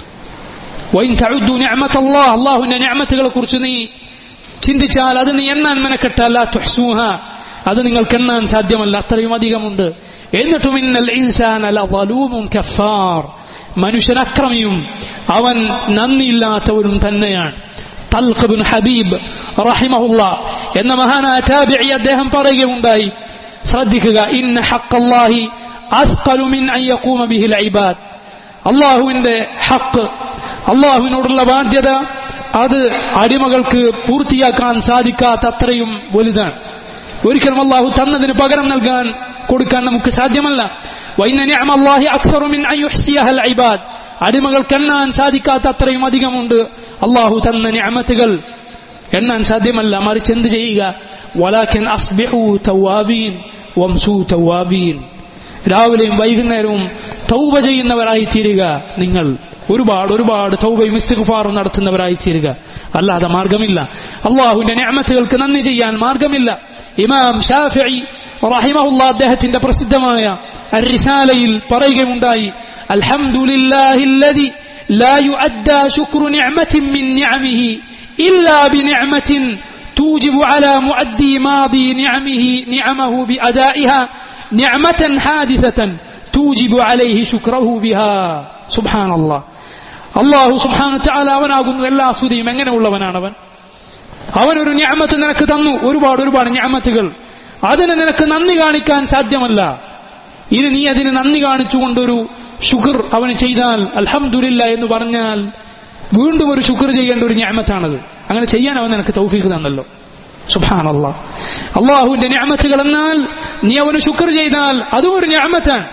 വഇൻ തഉദ്ദൂ നിഅമതല്ലാഹ്, അള്ളാഹുവിന്റെ നിഅമത്തുകളെ കുറിച്ച് നീ ചിന്തിച്ചാൽ അത് നീ എണ്ണാൻ മെനക്കെട്ടാൽ ലാ തുഹ്സൂഹാ, അത് നിങ്ങൾക്ക് എണ്ണാൻ സാധ്യമല്ല, അത്രയും അധികമുണ്ട്. എന്നിട്ടും ഇന്നൽ ഇൻസാന ലളൂമുൻ കഫാർ, മനുഷ്യൻ അക്രമിയും അവൻ നന്ദിയില്ലാത്തവരും തന്നെയാണ്. തൽഖ് ഇബ്നു ഹബീബ് റഹിമഹുല്ലാഹ് എന്ന മഹാനായ താബിഈ അദ്ദേഹം പറയുകയുണ്ടായി, ശ്രദ്ധിക്കുക, ഇന്ന ഹഖ്ഖല്ലാഹി അസ്ഖലു മിൻ അൻ യഖൂമ ബിഹിൽ ഇബാദ്, അള്ളാഹുവിന്റെ ഹഖ്, അള്ളാഹുവിനോടുള്ള ബാധ്യത, അത് അടിമകൾക്ക് പൂർത്തിയാക്കാൻ സാധിക്കാത്ത അത്രയും വലുതാണ്. ഒരിക്കലും അള്ളാഹു തന്നതിന് പകരം നൽകാൻ കൊടുക്കാൻ നമുക്ക് സാധ്യമല്ല. വഇന്ന നിഅമല്ലാഹി അക്സറു മിൻ അൻ യുഹ്സിയഹൽ ഇബാദ്, അടിമകൾക്ക് എണ്ണാൻ സാധിക്കാത്ത അത്രയും അധികമുണ്ട് അള്ളാഹു തന്ന നിഅമത്തുകൾ, എണ്ണാൻ സാധ്യമല്ല. മറിച്ച് എന്ത് ചെയ്യുക? വലാകിൻ അസ്ബിഹു തവാബീൻ വംസു തവാബീൻ, രാവിലെയും വൈകുന്നേരവും തൗബ ചെയ്യുന്നവരായി തീരുക. നിങ്ങൾ ഒരുപാട് ഒരുപാട് തൗബയും ഇസ്തിഗ്ഫാറും നടത്തുന്നവരായി തീരുക. അല്ലാതെ മാർഗമില്ല. അള്ളാഹുവിന്റെ നിഅമത്തുകൾക്ക് നന്ദി ചെയ്യാൻ മാർഗമില്ല. ഇമാം ശാഫിഈ റഹിമഹുല്ലാഹ് അദ്ദേഹത്തിന്റെ പ്രസിദ്ധമായ അർ-റിസാലയിൽ പറയുകയുണ്ടായി, അൽഹംദുലില്ലാഹില്ലദി ലാ യുഅദ്ദാ ശുക്റു നിഅമത്തിൻ മിൻ നിഅമിഹി ഇല്ലാ ബിനിഅമത്തിൻ തൂജിബു അലാ മുഅദ്ദി മാദി നിഅമിഹി നിഅമഹു ബിഅദാഇഹാ നിഅമതൻ ഹാദിസതൻ തൂജിബു അലൈഹി ശുക്റഹു ബിഹാ. സുബ്ഹാനല്ലാഹ്, അല്ലാഹു സുബ്ഹാനഹു വതആല അവനാകുന്നു എല്ലാ സ്തുതിയും. എങ്ങനെയുള്ളവനാണവൻ? അവനൊരു നിഅമത്ത് നിനക്ക് തന്നു, ഒരുപാട് ഒരുപാട് നിഅമത്തുകൾ. അതിന് നിനക്ക് നന്ദി കാണിക്കാൻ സാധ്യമല്ല. ഇനി നീ അതിന് നന്ദി കാണിച്ചുകൊണ്ടൊരു ശുക്ർ അവന് ചെയ്താൽ, അൽഹംദുലില്ലാ എന്ന് പറഞ്ഞാൽ വീണ്ടും ഒരു ശുക്ർ ചെയ്യേണ്ട ഒരു നിഅമത്താണത്. അങ്ങനെ ചെയ്യാൻ അവൻ നിനക്ക് തൗഫീഖ് തന്നല്ലോ. സുബ്ഹാനല്ലാഹ്, അള്ളാഹുവിന്റെ നിഅമത്തുകൾ എന്നാൽ നീ അവന് ശുക്ർ ചെയ്താൽ അതും ഒരു നിഅമത്താണ്.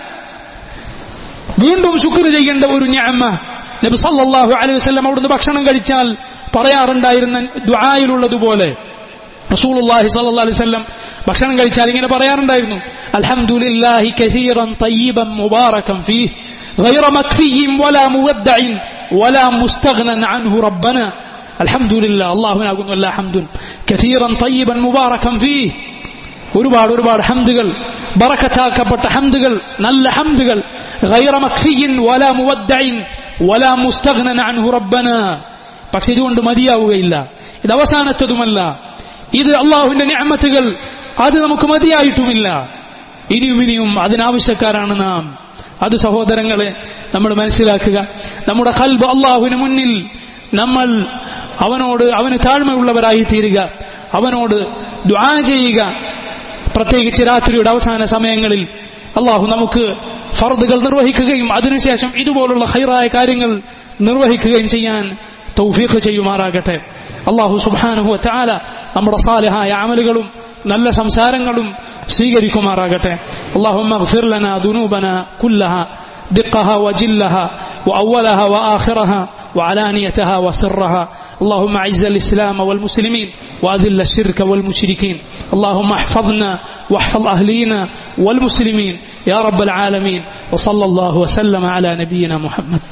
വീണ്ടും ശുക്ർ ചെയ്യേണ്ട ഒരു നിഅമ. നബി സല്ലല്ലാഹു അലൈഹി വസല്ലം അവിടുന്ന് ഭക്ഷണം കഴിച്ചാൽ പറയാറുണ്ടായിരുന്ന ദുആയിലുള്ളതുപോലെ റസൂലുള്ളാഹി സ്വല്ലല്ലാഹു അലൈഹി വസല്ലം ഭക്ഷണം കഴിച്ചാൽ ഇങ്ങനെ പറയാറുണ്ടായിരുന്നു, അൽഹംദുലില്ലാഹി കസീറൻ തയ്യിബൻ മുബാറകൻ ഫീഹി ഗൈറ മക്ഫിയിൻ വലാ മുവദ്ദഇൻ വലാ മുസ്തഗ്നൻ അൻഹു റബ്ബന. അൽഹംദുലില്ലാഹ്, അല്ലാഹുവിനാകുന്നു എല്ലാ ഹംദുൻ, കസീറൻ തയ്യിബൻ മുബാറകൻ ഫീഹി, ഒരുപാട് ഒരുപാട് ഹംദുകൾ, ബറക്കത്താക്കപ്പെട്ട ഹംദുകൾ, നല്ല ഹംദുകൾ. ഗൈറ മക്ഫിയിൻ വലാ മുവദ്ദഇൻ വലാ മുസ്തഗ്നൻ അൻഹു റബ്ബന. പക്ഷെ ഇതുകൊണ്ട് മതിയാവുകയില്ല, ഇത് അവസാനത്തതുമല്ല. ഇത് അള്ളാഹുവിന്റെ നിഅമത്തുകൾ, അത് നമുക്ക് മതിയായിട്ടുമില്ല. ഇനിയും ഇനിയും അതിനാവശ്യക്കാരാണ് നാം. അത് സഹോദരങ്ങളെ നമ്മൾ മനസ്സിലാക്കുക. നമ്മുടെ ഖൽബ് അള്ളാഹുവിന് മുന്നിൽ നമ്മൾ അവനോട് അവന് താഴ്മയുള്ളവരായി തീരുക, അവനോട് ദുആ ചെയ്യുക. പ്രത്യേകിച്ച് രാത്രിയുടെ അവസാന സമയങ്ങളിൽ അള്ളാഹു നമുക്ക് ഫർദുകൾ നിർവഹിക്കുകയും അതിനുശേഷം ഇതുപോലുള്ള ഖൈറായ കാര്യങ്ങൾ നിർവഹിക്കുകയും ചെയ്യാൻ തൗഫീഖ് ചെയ്യുമാറാകട്ടെ. അല്ലാഹു സുബ്ഹാനഹു വ തആല നമ്മുടെ സാലിഹായ അമലുകളും നല്ല സംസാരങ്ങളും സ്വീകരിക്കുമാറാകട്ടെ. اللهم اغفر لنا ذنوبنا كلها دقها وجلها وأولها وآخرها وعلانيتها وسرها. اللهم أعز الإسلام والمسلمين وأذل الشرك والمشركين. اللهم احفظنا واحفظ أهلينا والمسلمين يا رب العالمين. وصلى الله وسلم على نبينا محمد.